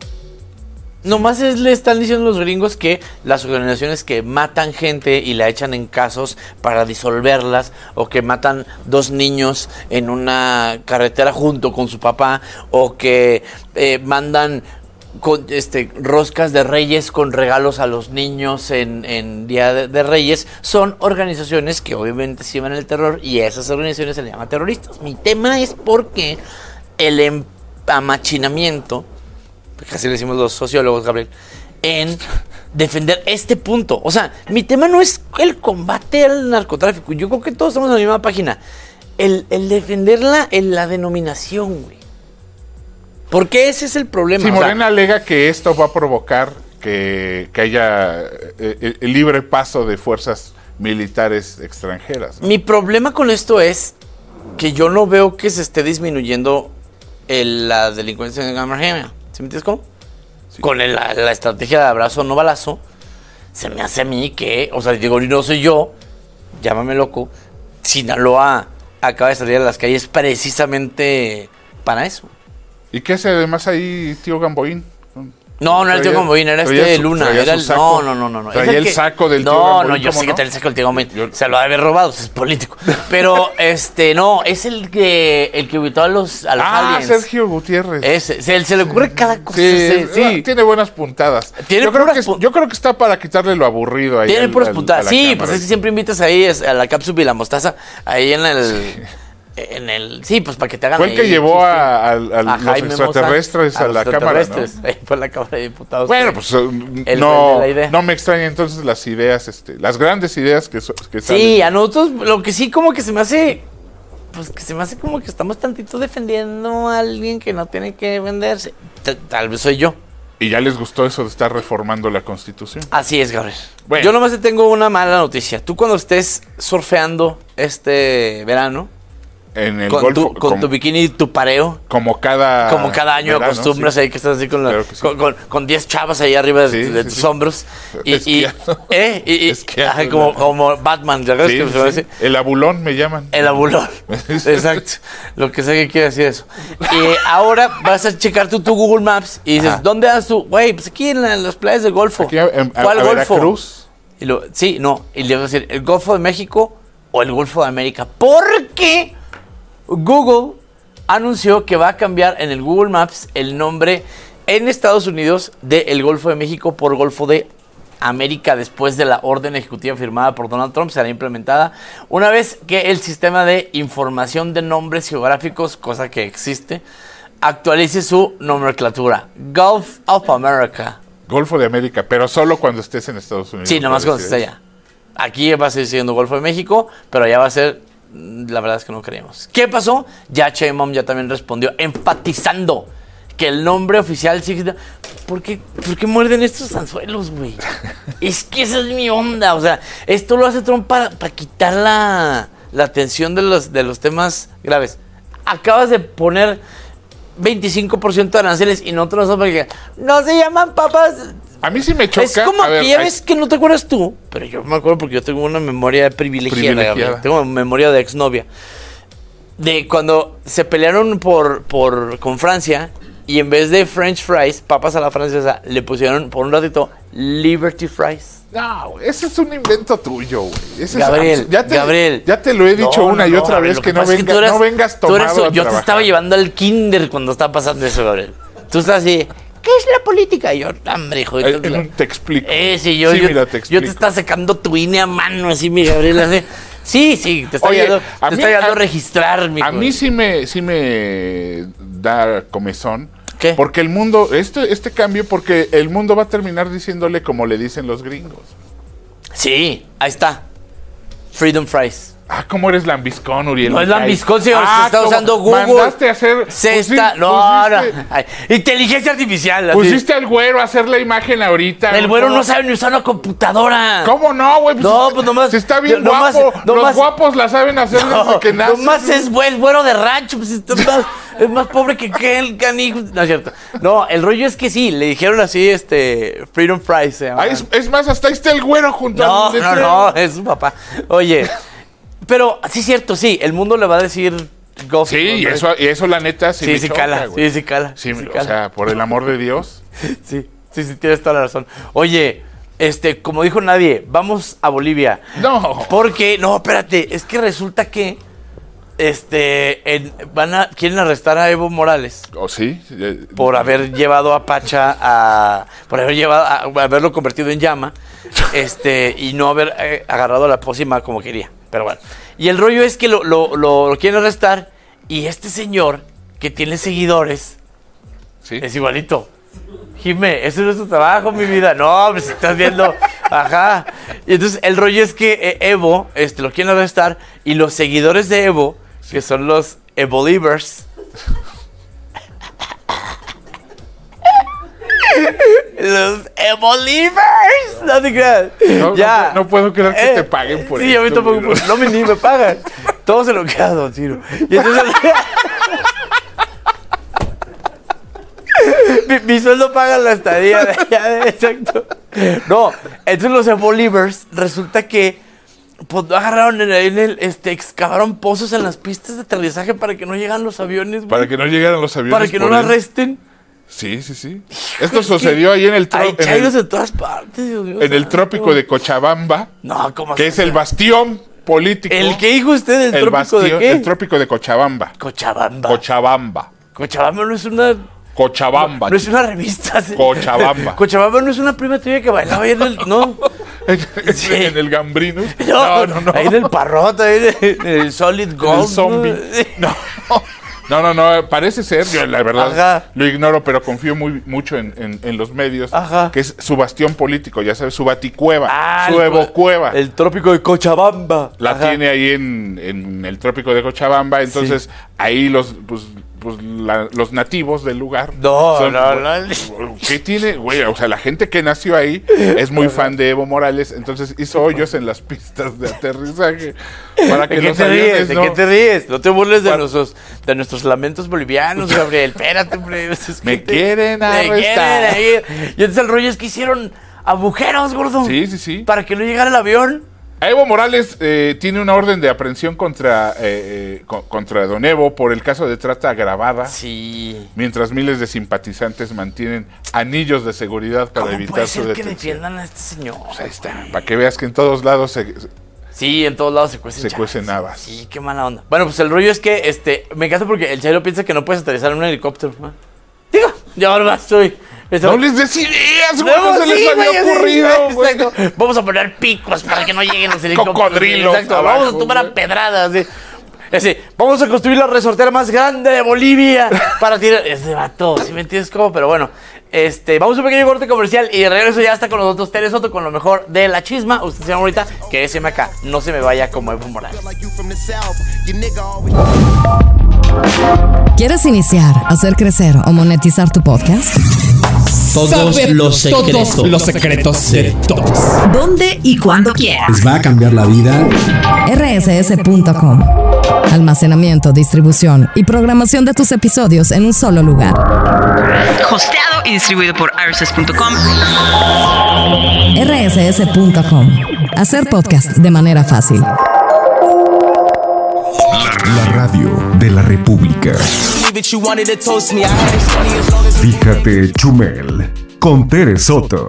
Speaker 10: Nomás es, le están diciendo los gringos que las organizaciones que matan gente y la echan en casos para disolverlas, o que matan dos niños en una carretera junto con su papá, o que eh, mandan con, este, roscas de Reyes con regalos a los niños en, en Día de, de Reyes, son organizaciones que obviamente sirven el terror, y a esas organizaciones se les llama terroristas. Mi tema es porque el amachinamiento, porque así le decimos los sociólogos, Gabriel, en defender este punto. O sea, mi tema no es el combate al narcotráfico. Yo creo que todos estamos en la misma página. El, el defender la, el, la denominación, güey. Porque ese es el problema.
Speaker 9: Si
Speaker 10: o sea,
Speaker 9: Morena alega que esto va a provocar que, que haya eh, el libre paso de fuerzas militares extranjeras, ¿no?
Speaker 10: Mi problema con esto es que yo no veo que se esté disminuyendo el, la delincuencia en emergencia. ¿Sí me entiendes cómo? Sí. Con el, la, la estrategia de abrazo no balazo, se me hace a mí que, o sea, digo, no soy yo, llámame loco, Sinaloa acaba de salir a las calles precisamente para eso.
Speaker 9: ¿Y qué hace además ahí tío Gamboín?
Speaker 10: No, no era el tío Gamboín, era este su, Luna. Era el, no, no, no, no.
Speaker 9: Traía el,
Speaker 10: el
Speaker 9: saco del
Speaker 10: no,
Speaker 9: tío Gamboín.
Speaker 10: No, no, yo sé
Speaker 9: no?
Speaker 10: que traía el saco del tío Gamboín. Yo, se lo ha de haber robado, es político. Pero, este, no, es el que el que invitó a los, a los
Speaker 9: ah,
Speaker 10: aliens.
Speaker 9: Sergio Gutiérrez.
Speaker 10: Ese, se, se le ocurre cada cosa.
Speaker 9: Sí,
Speaker 10: se,
Speaker 9: sí. Tiene buenas puntadas. ¿Tiene yo, creo que es, yo creo que está para quitarle lo aburrido ahí.
Speaker 10: Tiene
Speaker 9: al,
Speaker 10: puras
Speaker 9: al,
Speaker 10: puntadas. Sí,
Speaker 9: cámara.
Speaker 10: Pues es que siempre invitas ahí a la cápsula y la mostaza, ahí en el... Sí. En el, sí, pues para que te hagan.
Speaker 9: Fue el que llevó chiste. a, a, a, a los
Speaker 10: Jaime
Speaker 9: extraterrestres
Speaker 10: Mosa,
Speaker 9: a, a la cámara, ¿no?
Speaker 10: Ahí fue la Cámara de Diputados.
Speaker 9: Bueno, pues el, no, no me extraña entonces las ideas, este, las grandes ideas que, que salen.
Speaker 10: Sí, a nosotros lo que sí como que se me hace, pues que se me hace como que estamos tantito defendiendo a alguien que no tiene que venderse. Tal, tal vez soy yo.
Speaker 9: Y ya les gustó eso de estar reformando la Constitución.
Speaker 10: Así es, Gabriel. Bueno. Yo nomás te tengo una mala noticia. Tú cuando estés surfeando este verano,
Speaker 9: en el
Speaker 10: con,
Speaker 9: Golfo,
Speaker 10: tu, con como, tu bikini y tu pareo.
Speaker 9: Como cada
Speaker 10: Como cada año verano, acostumbras sí. Ahí que estás así con, la, claro sí. con, con, con diez chavas ahí arriba
Speaker 9: sí,
Speaker 10: de, de
Speaker 9: sí,
Speaker 10: tus
Speaker 9: sí.
Speaker 10: hombros. Y, y, eh, y, y
Speaker 9: Esquiando,
Speaker 10: como, como Batman, ¿ya
Speaker 9: sí,
Speaker 10: que
Speaker 9: sí. El abulón me llaman.
Speaker 10: El abulón. Exacto. Lo que sé que quiere decir eso. Y ahora vas a checar tú tu Google Maps y dices, Ajá. ¿dónde das tú? Güey, pues aquí en, la, en las playas del Golfo.
Speaker 9: Aquí en,
Speaker 10: ¿Cuál
Speaker 9: a, a
Speaker 10: Golfo?
Speaker 9: Veracruz.
Speaker 10: Y lo, sí, no. Y le vas a decir, ¿el Golfo de México o el Golfo de América? ¿Por qué? Google anunció que va a cambiar en el Google Maps el nombre en Estados Unidos del Golfo de México por Golfo de América después de la orden ejecutiva firmada por Donald Trump. Será implementada una vez que el sistema de información de nombres geográficos, cosa que existe, actualice su nomenclatura. Gulf of America.
Speaker 9: Golfo de América, pero solo cuando estés en Estados Unidos.
Speaker 10: Sí, nomás cuando estés allá. Aquí va a seguir siendo Golfo de México, pero allá va a ser... La verdad es que no creemos. ¿Qué pasó? Ya Sheinbaum ya también respondió enfatizando que el nombre oficial sigue... ¿Por qué, ¿Por qué muerden estos anzuelos, güey? Es que esa es mi onda. O sea, esto lo hace Trump para, para quitar la, la atención de los, de los temas graves. Acabas de poner veinticinco por ciento de aranceles y nosotros no, porque no se llaman papas...
Speaker 9: A mí sí me choca.
Speaker 10: Es como
Speaker 9: a ver,
Speaker 10: que ya
Speaker 9: hay...
Speaker 10: ves que no te acuerdas tú, pero yo me acuerdo porque yo tengo una memoria privilegiada. privilegiada. Tengo memoria de exnovia. De cuando se pelearon por, por con Francia y en vez de French fries, papas a la francesa, le pusieron por un ratito Liberty Fries.
Speaker 9: No, ese es un invento tuyo, güey.
Speaker 10: Gabriel,
Speaker 9: es, ya te,
Speaker 10: Gabriel.
Speaker 9: Ya te lo he dicho no, una no, y otra no, vez que, que no, venga, es que eras, no vengas tomado
Speaker 10: eso,
Speaker 9: a
Speaker 10: Yo
Speaker 9: trabajar.
Speaker 10: Te estaba llevando al kinder cuando estaba pasando eso, Gabriel. Tú estás así... ¿qué es la política? Y yo, hombre, hijo.
Speaker 9: Eh, eh, te explico.
Speaker 10: Eh, sí, yo,
Speaker 9: sí,
Speaker 10: yo,
Speaker 9: mira, te explico.
Speaker 10: yo te estaba sacando tu I N E a mano, así, mi Gabriela. Así. Sí, sí, te está ayudando a, te mí, está a registrar, mi
Speaker 9: A mí sí me, sí me da comezón.
Speaker 10: ¿Qué?
Speaker 9: Porque el mundo, este, este cambio, porque el mundo va a terminar diciéndole como le dicen los gringos.
Speaker 10: Sí, ahí está. Freedom Fries.
Speaker 9: Ah, ¿cómo eres lambiscón, Uriel?
Speaker 10: No es lambiscón, señor.
Speaker 9: Ah,
Speaker 10: se está usando Google.
Speaker 9: Mandaste a hacer...
Speaker 10: Se
Speaker 9: pusi,
Speaker 10: está... No,
Speaker 9: pusiste,
Speaker 10: no. Ay, inteligencia artificial. Así.
Speaker 9: Pusiste al güero a hacer la imagen ahorita.
Speaker 10: El güero no, no sabe ni usar una computadora.
Speaker 9: ¿Cómo no, güey? Pues
Speaker 10: no, pues nomás...
Speaker 9: Si está bien
Speaker 10: nomás,
Speaker 9: guapo.
Speaker 10: Nomás,
Speaker 9: los guapos la saben hacer
Speaker 10: no,
Speaker 9: desde que nacen.
Speaker 10: Nomás es, es güero de rancho. Pues está más, es más pobre que aquel canijo. No es cierto. No, el rollo es que sí. Le dijeron así, este... Freedom Fries.
Speaker 9: Ah, es, es más, hasta ahí está el güero junto
Speaker 10: no,
Speaker 9: al...
Speaker 10: No, no, no. Es su papá. Oye... Pero sí es cierto, sí, el mundo le va a decir
Speaker 9: go. Sí, y eso, y eso la neta sí,
Speaker 10: sí,
Speaker 9: me
Speaker 10: sí
Speaker 9: choca,
Speaker 10: cala,
Speaker 9: güey.
Speaker 10: sí, sí cala.
Speaker 9: Sí,
Speaker 10: sí
Speaker 9: o
Speaker 10: cala.
Speaker 9: sea, por el amor de Dios.
Speaker 10: Sí, sí, sí, tienes toda la razón. Oye, este, como dijo nadie, vamos a Bolivia.
Speaker 9: No.
Speaker 10: Porque, no, espérate, es que resulta que este en, van a quieren arrestar a Evo Morales.
Speaker 9: ¿Oh, sí?
Speaker 10: Por haber llevado a Pacha a por haber llevado a, haberlo convertido en llama, este y no haber eh, agarrado la pócima como quería. Pero bueno. Y el rollo es que lo, lo, lo, lo quieren arrestar y este señor que tiene seguidores
Speaker 9: ¿sí?
Speaker 10: Es igualito. Jimé, eso no es tu trabajo, mi vida. No, pues estás viendo. Ajá. Y entonces el rollo es que eh, Evo este, lo quieren arrestar y los seguidores de Evo, que son los Evolivers. Los Evolivers. No te creas.
Speaker 9: No,
Speaker 10: ya.
Speaker 9: no, no puedo creer que
Speaker 10: eh,
Speaker 9: te paguen por
Speaker 10: sí,
Speaker 9: esto.
Speaker 10: Sí, a mí tampoco. No, no me, ni me pagan. Todo se lo queda Don Ciro. Y entonces... mi, mi sueldo paga la estadía de allá. Exacto. No, entonces los Evolivers resulta que pues agarraron en el, en el este, excavaron pozos en las pistas de aterrizaje para que no llegaran los aviones. Güey.
Speaker 9: Para que no llegaran los aviones.
Speaker 10: Para que no lo arresten.
Speaker 9: Sí, sí, sí. Hijo, Esto sucedió ahí en el
Speaker 10: trópico. Hay chairos en todas partes, Dios mío.
Speaker 9: En el trópico de Cochabamba.
Speaker 10: No, ¿cómo
Speaker 9: que es el bastión político.
Speaker 10: ¿El qué dijo usted? ¿El, el trópico bastión, de qué?
Speaker 9: El trópico de Cochabamba.
Speaker 10: Cochabamba.
Speaker 9: Cochabamba.
Speaker 10: Cochabamba no es una...
Speaker 9: Cochabamba.
Speaker 10: No, no es una revista. ¿Sí?
Speaker 9: Cochabamba.
Speaker 10: Cochabamba no es una prima tuya que bailaba ahí en el... No.
Speaker 9: en, sí. en el Gambrinus.
Speaker 10: No, no, no. Ahí en el Parrota, ahí en el Solid Gold.
Speaker 9: El zombie. No. No, no, no, parece ser, yo la verdad Ajá. lo ignoro, pero confío muy mucho en, en, en los medios, Ajá. que es su bastión político, ya sabes, su baticueva, ah, su evocueva.
Speaker 10: El trópico de Cochabamba.
Speaker 9: La Ajá. tiene ahí en, en el trópico de Cochabamba, entonces sí. ahí los... Pues, pues la, los nativos del lugar.
Speaker 10: No, son, no, no.
Speaker 9: ¿Qué tiene? Güey, o sea, la gente que nació ahí es muy fan de Evo Morales, entonces hizo hoyos en las pistas de aterrizaje para que
Speaker 10: ¿De qué
Speaker 9: los
Speaker 10: te
Speaker 9: aviones
Speaker 10: ríes?
Speaker 9: no...
Speaker 10: ¿De qué te ríes? No te burles de nuestros, de nuestros lamentos bolivianos, Gabriel. Espérate, hombre. Es que
Speaker 9: me
Speaker 10: te,
Speaker 9: quieren arrestar.
Speaker 10: Quieren y entonces el rollo es que hicieron agujeros, gordo.
Speaker 9: Sí, sí, sí.
Speaker 10: Para que no llegara el avión.
Speaker 9: Evo Morales eh, tiene una orden de aprehensión contra, eh, eh, co contra Don Evo por el caso de trata agravada.
Speaker 10: Sí.
Speaker 9: Mientras miles de simpatizantes mantienen anillos de seguridad para
Speaker 10: ¿Cómo
Speaker 9: evitar
Speaker 10: puede
Speaker 9: su
Speaker 10: ser
Speaker 9: detención?
Speaker 10: que defiendan a este señor?
Speaker 9: Pues ahí está, para que veas que en todos lados se...
Speaker 10: Sí, en todos lados se cuecen
Speaker 9: Se cuecen habas.
Speaker 10: Sí, qué mala onda. Bueno, pues el rollo es que, este, me encanta porque el Chairo piensa que no puedes aterrizar en un helicóptero. ¿No? Digo, yo ahora estoy...
Speaker 9: Esto... No les des ideas, güey, no se les sí, había güey, ocurrido, güey.
Speaker 10: Vamos a poner picos para que no lleguen los helicópteros.
Speaker 9: Cocodrilos.
Speaker 10: Exacto, abajo, vamos a tomar a pedradas. ¿Sí? Así, vamos a construir la resortera más grande de Bolivia para tirar... Ese vato, ¿sí me entiendes cómo? Pero bueno, este, vamos a un pequeño corte comercial y de regreso ya está con nosotros Tere Soto con lo mejor de la chisma. Usted se llama ahorita, que ese me acá, no se me vaya como Evo Morales.
Speaker 1: ¿Quieres iniciar, hacer crecer o monetizar tu podcast?
Speaker 13: Todos
Speaker 15: Saber
Speaker 13: los secretos.
Speaker 15: Todos los secretos de todos.
Speaker 16: ¿Dónde y cuándo quieras?
Speaker 13: Les va a cambiar la vida.
Speaker 1: R S S punto com. Almacenamiento, distribución y programación de tus episodios en un solo lugar.
Speaker 16: Hosteado y distribuido por R S S punto com.
Speaker 1: R S S punto com. Hacer podcast de manera fácil.
Speaker 2: La radio de la República. Fíjate, Chumel, con Tere Soto.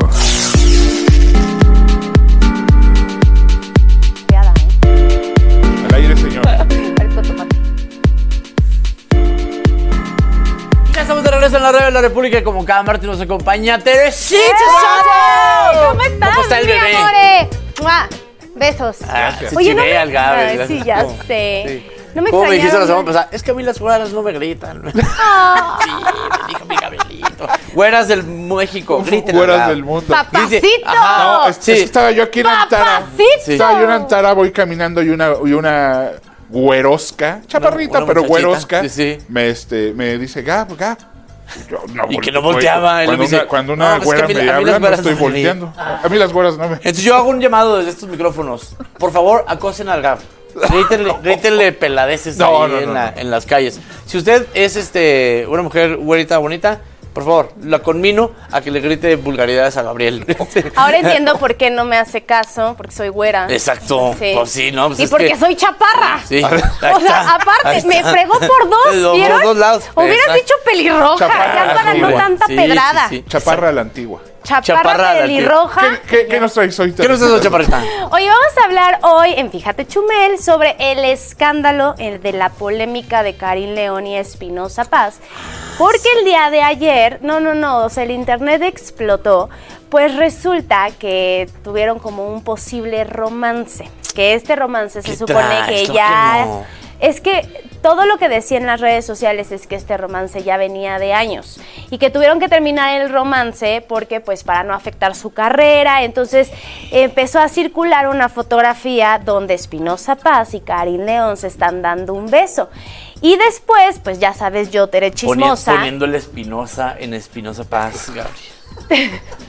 Speaker 9: Al aire, señor.
Speaker 10: Ya estamos de regreso en la radio de la República y como cada martes nos acompaña Teresita.
Speaker 17: ¿Cómo estás,
Speaker 10: ¿Cómo está el
Speaker 17: mi
Speaker 10: bebé?
Speaker 17: amore? ¡Mua! Besos.
Speaker 10: Ah,
Speaker 17: Oye, no me...
Speaker 10: al Gaby.
Speaker 17: Ay, sí, ya sé.
Speaker 10: Sí.
Speaker 17: No me
Speaker 10: ¿Cómo me dijiste la semana
Speaker 17: extrañaron.
Speaker 10: pasada? Es que a mí las güeras no me gritan.
Speaker 17: Ah.
Speaker 10: Sí, me dijo mi Gabelito. Güeras del México, griten.
Speaker 9: Güeras
Speaker 10: al
Speaker 9: del mundo.
Speaker 17: ¡Papacito!
Speaker 10: Ajá.
Speaker 9: No, es-
Speaker 10: Sí.
Speaker 9: es que estaba yo aquí en Antara.
Speaker 17: ¡Papacito!
Speaker 10: Sí.
Speaker 9: Estaba yo en Antara, voy caminando y una, y una güerosca, chaparrita,
Speaker 10: una
Speaker 9: pero
Speaker 10: muchachita.
Speaker 9: güerosca,
Speaker 10: Sí, sí.
Speaker 9: me, este, me dice, Gab, Gab. Yo, no,
Speaker 10: Y que
Speaker 9: vol-
Speaker 10: no volteaba, él
Speaker 9: Cuando
Speaker 10: me dice,
Speaker 9: una, cuando una
Speaker 10: "No, pues,
Speaker 9: güera
Speaker 10: que a mí-
Speaker 9: me
Speaker 10: a mí
Speaker 9: habla,
Speaker 10: las
Speaker 9: no
Speaker 10: güeras
Speaker 9: estoy
Speaker 10: no me
Speaker 9: volteando. A mí las güeras no me...
Speaker 10: Entonces yo hago un llamado desde estos micrófonos. Por favor, acosen al Gab. Grítenle, grítenle peladeces
Speaker 9: No,
Speaker 10: ahí
Speaker 9: no,
Speaker 10: en,
Speaker 9: no,
Speaker 10: la-
Speaker 9: no.
Speaker 10: en las calles. Si usted es este una mujer güerita bonita, por favor, la conmino a que le grite vulgaridades a Gabriel.
Speaker 17: Ahora entiendo por qué no me hace caso, porque soy güera.
Speaker 10: Exacto.
Speaker 17: Sí.
Speaker 10: Pues sí, no, pues
Speaker 17: y
Speaker 10: es
Speaker 17: porque
Speaker 10: que-
Speaker 17: soy chaparra.
Speaker 10: Sí.
Speaker 17: O
Speaker 10: Ahí
Speaker 17: sea,
Speaker 10: está,
Speaker 17: aparte,
Speaker 10: ahí
Speaker 17: me
Speaker 10: está.
Speaker 17: fregó por dos,
Speaker 10: Por
Speaker 17: ¿vieron?
Speaker 10: dos lados.
Speaker 17: Hubieras
Speaker 10: Exacto.
Speaker 17: dicho pelirroja,
Speaker 9: Chaparra,
Speaker 17: ya para no
Speaker 9: sí,
Speaker 17: tanta
Speaker 10: sí,
Speaker 17: pedrada.
Speaker 10: sí, sí.
Speaker 9: Chaparra a la antigua.
Speaker 17: Chaparra,
Speaker 10: Chaparra,
Speaker 17: pelirroja.
Speaker 9: ¿Qué, qué, qué nos traes hoy?
Speaker 10: ¿Qué nos haces, chaparrita?
Speaker 17: Oye, vamos a hablar hoy en Fíjate Chumel sobre el escándalo el de la polémica de Karin León y Espinosa Paz. Porque el día de ayer, no, no, no, o sea, el internet explotó, pues resulta que tuvieron como un posible romance. Que este romance se
Speaker 10: ¿Qué
Speaker 17: supone
Speaker 10: traes?
Speaker 17: que
Speaker 10: Lo
Speaker 17: ya...
Speaker 10: que no.
Speaker 17: Es que todo lo que decía en las redes sociales es que este romance ya venía de años y que tuvieron que terminar el romance porque pues para no afectar su carrera. Entonces empezó a circular una fotografía donde Espinosa Paz y Karin León se están dando un beso. Y después, pues ya sabes, yo, Tere Chismosa.
Speaker 10: Poni- Poniéndole Espinosa en Espinosa Paz, Gabriel.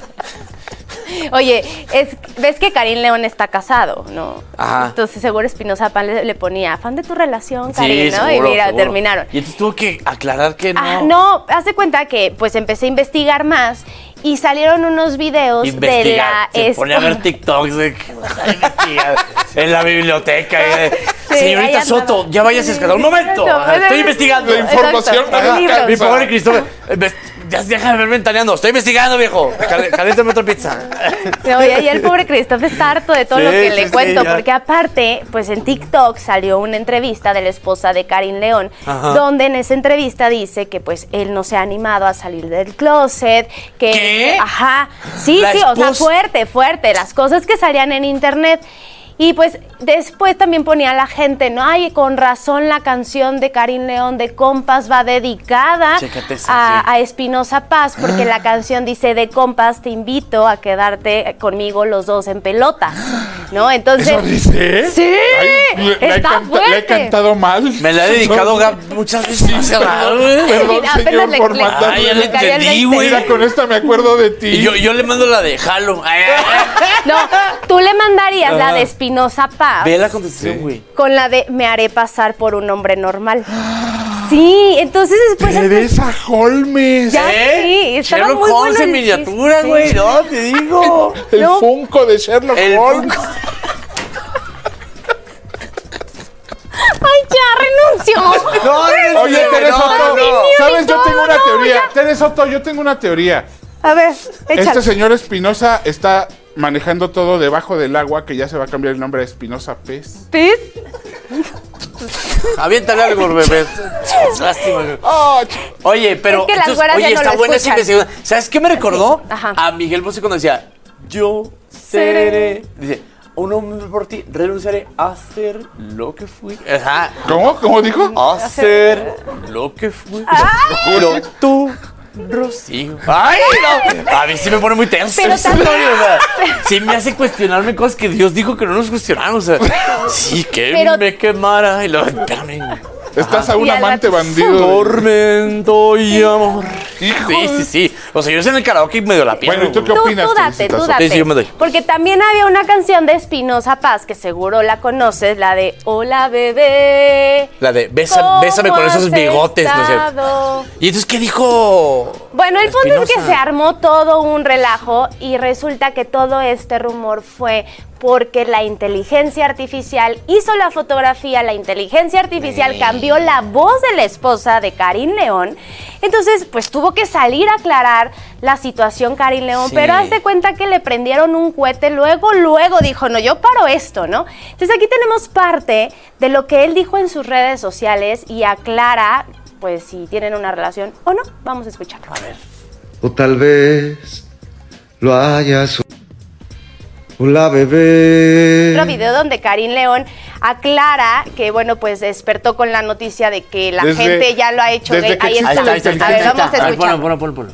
Speaker 17: Oye, es, ves que Karin León está casado, ¿no?
Speaker 10: Ajá.
Speaker 17: Entonces seguro Espinosa Paz le, le ponía fan de tu relación, Karin,
Speaker 10: Sí,
Speaker 17: ¿no?
Speaker 10: seguro,
Speaker 17: y mira,
Speaker 10: seguro.
Speaker 17: terminaron.
Speaker 10: Y entonces tuvo que aclarar que no.
Speaker 17: Ah, no, haz de cuenta que pues empecé a investigar más y salieron unos videos de
Speaker 10: Investigar.
Speaker 17: la...
Speaker 10: Se
Speaker 17: es-
Speaker 10: pone a ver TikToks de que vas a investigar en la biblioteca. y de,
Speaker 17: Sí,
Speaker 10: Señorita
Speaker 17: ahí
Speaker 10: Soto,
Speaker 17: andaba.
Speaker 10: ya váyase a descargar. Un momento,
Speaker 17: Exacto.
Speaker 10: estoy investigando.
Speaker 9: La información
Speaker 17: Exacto.
Speaker 9: más
Speaker 17: Libros.
Speaker 10: Mi pobre Cristóbal, eh, ves- ya deja de ver ventaneando. Estoy investigando, viejo. Cal- Caléntame otra pizza.
Speaker 17: Oye, y el pobre Christoph está harto de todo
Speaker 10: Sí,
Speaker 17: lo que
Speaker 10: sí,
Speaker 17: le
Speaker 10: sí,
Speaker 17: cuento,
Speaker 10: ya.
Speaker 17: porque aparte, pues en TikTok salió una entrevista de la esposa de Karin León,
Speaker 10: Ajá.
Speaker 17: donde en esa entrevista dice que pues él no se ha animado a salir del closet, que...
Speaker 10: ¿Qué?
Speaker 17: Ajá, sí,
Speaker 10: La
Speaker 17: sí, o sea,
Speaker 10: esposa-
Speaker 17: fuerte, fuerte, las cosas que salían en internet. Y pues después también ponía la gente, ¿no? Ay, con razón la canción de Karin León de Compas va dedicada
Speaker 10: Chécate esa,
Speaker 17: a,
Speaker 10: sí.
Speaker 17: a Espinosa Paz, porque la canción dice de compas te invito a quedarte conmigo los dos en pelotas, ¿no? Entonces...
Speaker 9: ¿Eso dice?
Speaker 17: Sí,
Speaker 9: Ay, le, le he
Speaker 17: está
Speaker 9: canta- le he
Speaker 17: fuerte.
Speaker 9: cantado mal.
Speaker 10: Me la he dedicado Gab, muchas veces. Me hace raro, güey.
Speaker 9: Perdón,
Speaker 17: Mira, apenas
Speaker 9: señor,
Speaker 17: le-
Speaker 9: por
Speaker 17: le-
Speaker 9: mandarle.
Speaker 10: Ay, ya le
Speaker 17: le cayó el
Speaker 10: entendí,
Speaker 17: veinte.
Speaker 10: güey.
Speaker 9: Mira, con esta me acuerdo de ti.
Speaker 10: Y yo, yo le mando la de Halo. Ay, ay, ay.
Speaker 17: No, tú le mandarías la
Speaker 10: Ajá.
Speaker 17: de Espinosa Paz
Speaker 10: Ve la contestación, güey.
Speaker 17: con la de me haré pasar por un hombre normal. Sí, entonces después...
Speaker 9: Teresa Holmes.
Speaker 17: Ya sí, estaba
Speaker 10: Sherlock
Speaker 17: muy
Speaker 10: Holmes
Speaker 17: bueno
Speaker 10: en
Speaker 17: el
Speaker 10: miniatura,
Speaker 17: chiste.
Speaker 10: güey. No, te digo.
Speaker 9: El
Speaker 17: No.
Speaker 9: Funko de Sherlock
Speaker 10: El
Speaker 9: Holmes.
Speaker 10: Funko.
Speaker 17: ¡Ay, ya renunció!
Speaker 10: No, no,
Speaker 9: Oye,
Speaker 10: no,
Speaker 9: Teresa
Speaker 10: no,
Speaker 9: Soto,
Speaker 10: no.
Speaker 9: ¿sabes? Yo tengo una
Speaker 17: no,
Speaker 9: teoría.
Speaker 17: ya.
Speaker 9: Teresa Soto, yo tengo una teoría.
Speaker 17: A ver, échale.
Speaker 9: Este señor Espinosa está manejando todo debajo del agua, que ya se va a cambiar el nombre a Espinosa Pez.
Speaker 17: ¿Pis?
Speaker 10: Aviéntale algo, bebé. Lástima, güey.
Speaker 9: Oh, ch-
Speaker 10: Oye, pero.
Speaker 17: Es que las
Speaker 10: entonces,
Speaker 17: güeras ya
Speaker 10: oye,
Speaker 17: no
Speaker 10: está
Speaker 17: lo
Speaker 10: buena esa
Speaker 17: escuchan.
Speaker 10: investigación. ¿Sabes qué me recordó?
Speaker 17: Sí, ajá.
Speaker 10: A Miguel Bosé cuando decía: Yo seré. Dice: Un hombre por ti, renunciaré a hacer lo que fui. Ajá.
Speaker 9: ¿Cómo? ¿Cómo dijo?
Speaker 10: A hacer lo que fui. Pero tú, Rocío. ¡Ay, no! A mí sí me pone muy tenso.
Speaker 17: Pero
Speaker 10: esa
Speaker 17: también-
Speaker 10: historia, o sea, sí me hace cuestionarme cosas que Dios dijo que no nos cuestionamos. O sea, sí, que
Speaker 17: Pero-
Speaker 10: me quemara. Y luego, espérame.
Speaker 9: Estás a un
Speaker 17: Y al
Speaker 9: amante
Speaker 17: rato-
Speaker 9: bandido.
Speaker 10: Tormento y amor.
Speaker 9: Hijo.
Speaker 10: Sí, sí, sí. O sea, yo sé en el karaoke medio la pierdo.
Speaker 9: Bueno, ¿y tú qué
Speaker 17: Tú,
Speaker 9: opinas?
Speaker 17: tú date,
Speaker 9: Teresita
Speaker 17: tú
Speaker 9: Soto?
Speaker 17: date.
Speaker 10: Sí, sí, yo me doy.
Speaker 17: Porque también había una canción de Espinosa Paz, que seguro la conoces, la de Hola bebé.
Speaker 10: La de besa,
Speaker 17: ¿cómo
Speaker 10: bésame con esos
Speaker 17: has
Speaker 10: bigotes, ¿no es cierto?
Speaker 17: estado?
Speaker 10: Y entonces, ¿qué dijo?
Speaker 17: Bueno, el punto es que
Speaker 10: Espinosa?
Speaker 17: se armó todo un relajo y resulta que todo este rumor fue porque la inteligencia artificial hizo la fotografía, la inteligencia artificial
Speaker 10: Sí.
Speaker 17: cambió la voz de la esposa de Karin León, entonces pues tuvo que salir a aclarar la situación Karin León,
Speaker 10: Sí.
Speaker 17: pero hazte cuenta que le prendieron un cohete, luego, luego dijo, no, yo paro esto, ¿no? Entonces aquí tenemos parte de lo que él dijo en sus redes sociales y aclara pues si tienen una relación o no. Vamos a escucharlo.
Speaker 10: A ver.
Speaker 18: O tal vez lo hayas o la bebé.
Speaker 17: Otro video donde Karim León aclara que, bueno, pues despertó con la noticia de que la
Speaker 9: Desde-
Speaker 17: gente ya lo ha hecho
Speaker 9: desde
Speaker 17: gay.
Speaker 9: que
Speaker 17: Ahí
Speaker 9: existe
Speaker 17: está.
Speaker 9: la
Speaker 17: A ver,
Speaker 9: inteligencia.
Speaker 17: vamos a
Speaker 10: A ver,
Speaker 17: escuchar.
Speaker 10: ponlo, ponlo, ponlo, ponlo.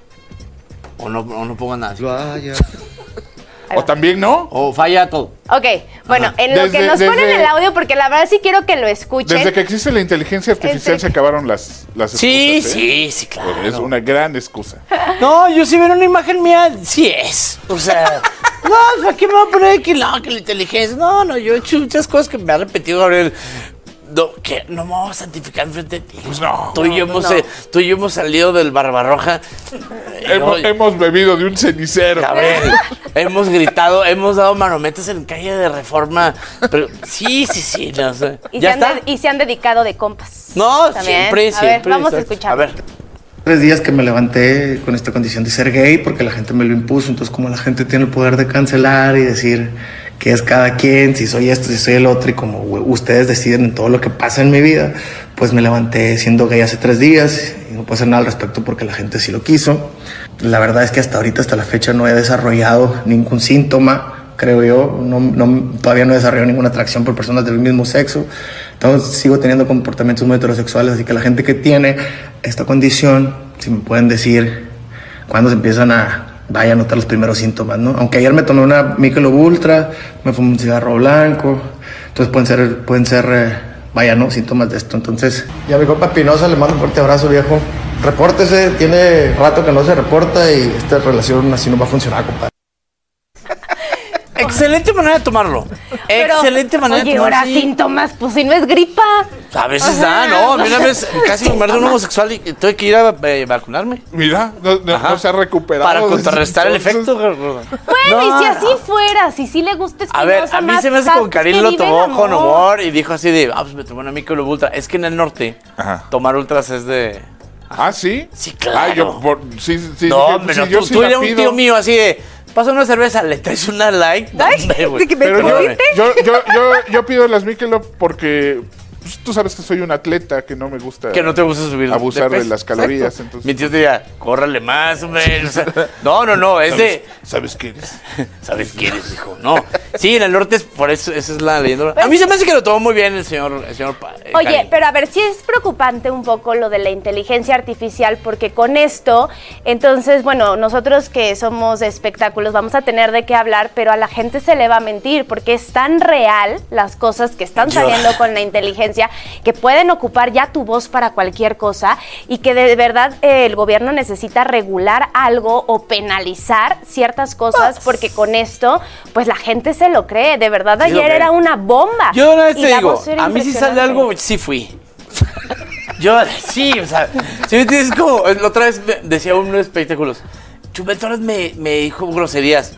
Speaker 10: O no, o no pongan nada.
Speaker 18: Lo hayas.
Speaker 9: O también no.
Speaker 10: O falla todo.
Speaker 17: Ok, bueno, en lo que
Speaker 9: Desde-
Speaker 17: nos ponen
Speaker 9: desde-
Speaker 17: el audio, porque la verdad sí quiero que lo escuchen.
Speaker 9: Desde que existe la inteligencia artificial
Speaker 17: Este-
Speaker 9: se acabaron las, las excusas.
Speaker 10: Sí,
Speaker 9: ¿eh?
Speaker 10: sí, sí, claro.
Speaker 9: Es una gran excusa.
Speaker 10: No, yo si veo una imagen mía, sí es. O sea, no, ¿para qué me voy a poner que no, que la inteligencia? No, no, yo he hecho muchas cosas que me ha repetido Gabriel. No, que no me vamos a santificar enfrente de ti.
Speaker 9: Pues no.
Speaker 10: Tú y yo,
Speaker 17: no,
Speaker 10: hemos,
Speaker 17: no.
Speaker 10: eh, tú y yo hemos salido del Barbarroja.
Speaker 9: Hemos,
Speaker 10: No,
Speaker 9: hemos bebido de un cenicero.
Speaker 10: Gabriel, hemos gritado, hemos dado manometas en calle de Reforma. Pero sí, sí, sí, no sé.
Speaker 17: Y, se
Speaker 10: ¿Ya
Speaker 17: han
Speaker 10: está?
Speaker 17: de- y se han dedicado de compas.
Speaker 10: No,
Speaker 17: También.
Speaker 10: siempre,
Speaker 17: A
Speaker 10: siempre.
Speaker 17: ver, vamos a
Speaker 10: exacto.
Speaker 17: escuchar.
Speaker 10: A ver.
Speaker 19: Tres días que me levanté con esta condición de ser gay porque la gente me lo impuso. Entonces, como la gente tiene el poder de cancelar y decir que es cada quien, si soy esto, si soy el otro, y como we- ustedes deciden en todo lo que pasa en mi vida, pues me levanté siendo gay hace tres días y no puedo hacer nada al respecto porque la gente sí lo quiso. La verdad es que hasta ahorita, hasta la fecha, no he desarrollado ningún síntoma, creo yo. No, no, todavía no he desarrollado ninguna atracción por personas del mismo sexo. Entonces sigo teniendo comportamientos muy heterosexuales, así que la gente que tiene esta condición, si me pueden decir cuándo se empiezan a, vaya a notar los primeros síntomas, ¿no? Aunque ayer me tomé una Michelob Ultra, me fumé un cigarro blanco, entonces pueden ser, pueden ser eh, vaya, ¿no? Síntomas de esto. Entonces, y a mi compa Espinosa le mando un fuerte abrazo, viejo. Repórtese, tiene rato que no se reporta y esta relación así no va a funcionar, compadre.
Speaker 10: Excelente manera de tomarlo.
Speaker 17: Pero,
Speaker 10: Excelente manera
Speaker 17: oye,
Speaker 10: de tomarlo.
Speaker 17: ahora
Speaker 10: sí.
Speaker 17: síntomas, pues si no es gripa.
Speaker 10: A veces
Speaker 17: Ajá.
Speaker 10: da, ¿no? A mí una vez casi me muerde un homosexual y tuve que ir a eh, vacunarme.
Speaker 9: Mira, no, no-
Speaker 10: Ajá.
Speaker 9: no se ha recuperado.
Speaker 10: Para
Speaker 9: desde
Speaker 10: contrarrestar el
Speaker 9: entonces.
Speaker 10: efecto.
Speaker 17: Bueno,
Speaker 10: No,
Speaker 17: y si así
Speaker 10: no.
Speaker 17: fuera, si sí le gusta
Speaker 10: A ver,
Speaker 17: Espinosa
Speaker 10: a mí
Speaker 17: más,
Speaker 10: se me hace
Speaker 17: pues,
Speaker 10: como Karim
Speaker 17: que
Speaker 10: lo
Speaker 17: vive el
Speaker 10: tomó con
Speaker 17: amor.
Speaker 10: humor y dijo así de, ah, pues me tomó una Michelob Ultra. Es que en el norte,
Speaker 9: Ajá.
Speaker 10: tomar ultras es de...
Speaker 9: Ah, ¿sí?
Speaker 10: Sí, claro.
Speaker 9: Ah, yo, por, sí, sí,
Speaker 10: no,
Speaker 9: dije,
Speaker 10: hombre,
Speaker 9: sí,
Speaker 10: no,
Speaker 9: yo
Speaker 10: tú,
Speaker 9: sí
Speaker 10: tú
Speaker 9: la
Speaker 10: eres un
Speaker 9: pido.
Speaker 10: tío mío así de, pasa una cerveza, le traes una light. No,
Speaker 17: Ay,
Speaker 10: hombre, güey.
Speaker 17: ¿de que me
Speaker 9: Pero yo,
Speaker 17: prohibiste?
Speaker 9: yo, yo, yo, yo pido las Michelob porque pues, tú sabes que soy un atleta que no me gusta
Speaker 10: Que no te gusta subir
Speaker 9: abusar de,
Speaker 10: peso.
Speaker 9: las calorías.
Speaker 10: Exacto.
Speaker 9: Entonces,
Speaker 10: Mi tío te diría, córrale más, hombre. O sea, no, no, no, es de...
Speaker 9: ¿Sabes qué eres?
Speaker 10: ¿Sabes quién es, hijo? No. Sí, en el norte es por eso, esa es la leyenda. A mí se me hace que lo tomó muy bien el señor, el señor Pa- eh,
Speaker 17: Oye,
Speaker 10: Karim.
Speaker 17: pero a ver, sí es preocupante un poco lo de la inteligencia artificial, porque con esto, entonces, bueno, nosotros que somos de espectáculos vamos a tener de qué hablar, pero a la gente se le va a mentir, porque es tan real las cosas que están
Speaker 10: Yo-
Speaker 17: saliendo con la inteligencia, que pueden ocupar ya tu voz para cualquier cosa, y que de verdad eh, el gobierno necesita regular algo o penalizar ciertas cosas, porque con esto, pues la gente se lo cree. De verdad,
Speaker 10: Sí lo
Speaker 17: ayer
Speaker 10: cree.
Speaker 17: era una bomba.
Speaker 10: Yo una vez
Speaker 17: Y
Speaker 10: te
Speaker 17: la
Speaker 10: digo,
Speaker 17: voz era
Speaker 10: a mí si sale
Speaker 17: impresionante.
Speaker 10: algo, sí fui. Yo, sí, o sea, si me entiendes, como la otra vez me decía uno de espectáculos, Chumel Torres me, me dijo groserías.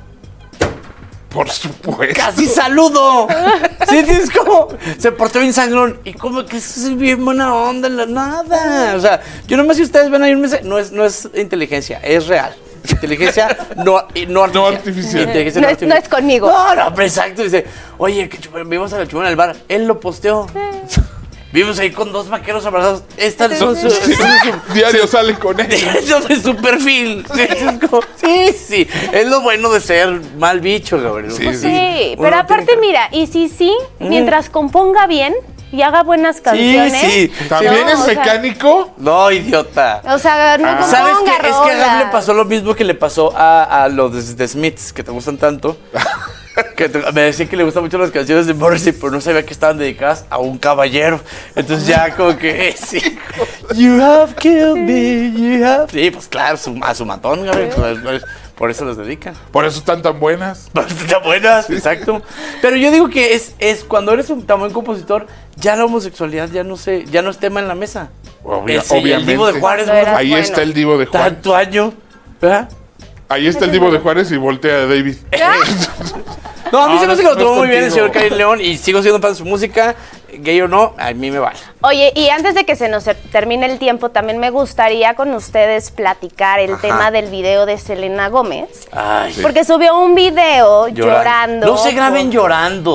Speaker 9: Por supuesto.
Speaker 10: ¡Casi saludo! ¿Sí entiendes cómo? Se portó bien sangrón. Y como que es bien buena onda, la nada. O sea, yo nomás si ustedes ven ahí un mensaje, no es, no es inteligencia, es real. Inteligencia no, no artificial.
Speaker 9: No artificial.
Speaker 10: Inteligencia
Speaker 17: No
Speaker 10: no
Speaker 17: es, no
Speaker 10: artificial.
Speaker 17: es conmigo.
Speaker 10: No, no, pero exacto. Dice, oye, que Chumel, vimos a la Chumel en el bar. Él lo posteó. Vimos ahí con dos vaqueros abrazados. Estas son sus...
Speaker 9: Sí, diario sale con él.
Speaker 10: Eso es su perfil. Sí, es como- sí, sí. Es lo bueno de ser mal bicho, Gabriel.
Speaker 9: Sí,
Speaker 17: Pues
Speaker 9: sí.
Speaker 17: sí,
Speaker 10: Uno
Speaker 17: pero
Speaker 10: no
Speaker 17: aparte,
Speaker 10: tiene que-
Speaker 17: mira, y si sí,
Speaker 10: Mm.
Speaker 17: mientras componga bien y haga buenas canciones.
Speaker 10: sí.
Speaker 9: ¿También
Speaker 17: No,
Speaker 9: es
Speaker 17: o sea,
Speaker 9: mecánico?
Speaker 10: No, idiota.
Speaker 17: O sea, no componga
Speaker 10: ¿Sabes qué? Es que a Gab le
Speaker 17: rolas.
Speaker 10: pasó lo mismo que le pasó a, a los de, de Smiths, que te gustan tanto. Que te- me decía que le gustan mucho las canciones de Morrissey, pero no sabía que estaban dedicadas a un caballero. Entonces ya como que, eh, sí. You have killed me, you have... Sí, pues claro, su- a su matón, Gabriel. Pues, pues, por eso los dedican.
Speaker 9: Por eso están tan buenas.
Speaker 10: Están buenas, exacto. Pero yo digo que es, es cuando eres un tan buen compositor, ya la homosexualidad ya no se, ya no es tema en la mesa.
Speaker 9: Obvia-
Speaker 10: Ese,
Speaker 9: obviamente.
Speaker 10: El Divo de Juárez,
Speaker 17: No era-
Speaker 9: Ahí
Speaker 17: bueno.
Speaker 9: está el Divo de Juárez.
Speaker 10: tanto año, ¿verdad?
Speaker 9: Ahí está el Divo de Juárez y voltea a David.
Speaker 10: No, a mí
Speaker 9: No,
Speaker 10: se me
Speaker 9: no-
Speaker 10: hace que lo
Speaker 9: no
Speaker 10: tomó
Speaker 9: es
Speaker 10: muy bien el
Speaker 9: contigo.
Speaker 10: señor Karim León y sigo siendo fan de su música, gay o no, a mí me vale.
Speaker 17: Oye, y antes de que se nos termine el tiempo, también me gustaría con ustedes platicar el
Speaker 10: Ajá.
Speaker 17: tema del video de Selena Gómez.
Speaker 10: Ay,
Speaker 17: Porque subió un video llorando.
Speaker 10: No se graben
Speaker 17: por-
Speaker 10: llorando.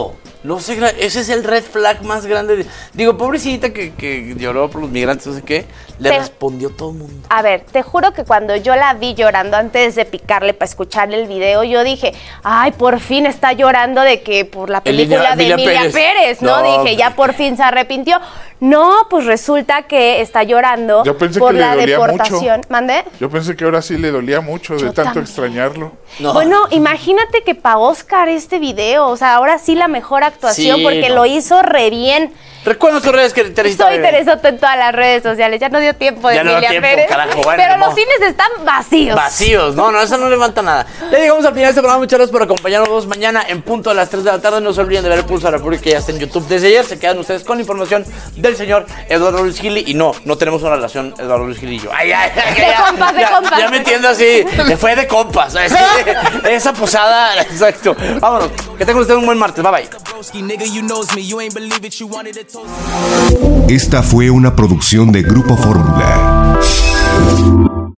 Speaker 10: No sé, ese es el red flag más grande. De, digo, pobrecita que, que lloró por los migrantes, no sé qué. Le te, respondió todo el mundo.
Speaker 17: A ver, te juro que cuando yo la vi llorando antes de picarle para escuchar el video, yo dije, ay, por fin está llorando de que por la película el, de Emilia, Emilia Pérez, Pérez ¿no? no? Dije, ya por fin se arrepintió. No, pues resulta que está llorando
Speaker 9: yo pensé
Speaker 17: por
Speaker 9: que
Speaker 17: la
Speaker 9: le dolía
Speaker 17: deportación.
Speaker 9: Mucho.
Speaker 17: ¿Mandé?
Speaker 9: Yo pensé que ahora sí le dolía mucho yo de tanto también. extrañarlo.
Speaker 17: No. Bueno, imagínate que para Oscar este video, o sea, ahora sí la mejor actuación sí, porque no. lo hizo re bien.
Speaker 10: Recuerda tus redes que Teresita.
Speaker 17: Soy Teresoto en todas las redes sociales. Ya no dio tiempo de
Speaker 10: ya
Speaker 17: Emilia
Speaker 10: no tiempo,
Speaker 17: Pérez.
Speaker 10: Carajo, bueno,
Speaker 17: pero
Speaker 10: no.
Speaker 17: los cines están vacíos.
Speaker 10: Vacíos. No, no, eso no levanta nada. Ya llegamos al final de este programa. Muchas gracias por acompañarnos mañana en punto a las tres de la tarde. No se olviden de ver el Pulso de la República que ya está en YouTube. Desde ayer se quedan ustedes con la información del señor Eduardo Luis Gili. Y no, no tenemos una relación Eduardo Luis Gili y yo. Ay, ay, ay.
Speaker 17: De
Speaker 10: ya,
Speaker 17: compas, de
Speaker 10: ya,
Speaker 17: compas.
Speaker 10: Ya me entiendo así. Se fue de compas. Así, esa posada. Exacto. Vámonos. Que tengan ustedes un buen martes. Bye, bye.
Speaker 2: Esta fue una producción de Grupo Fórmula.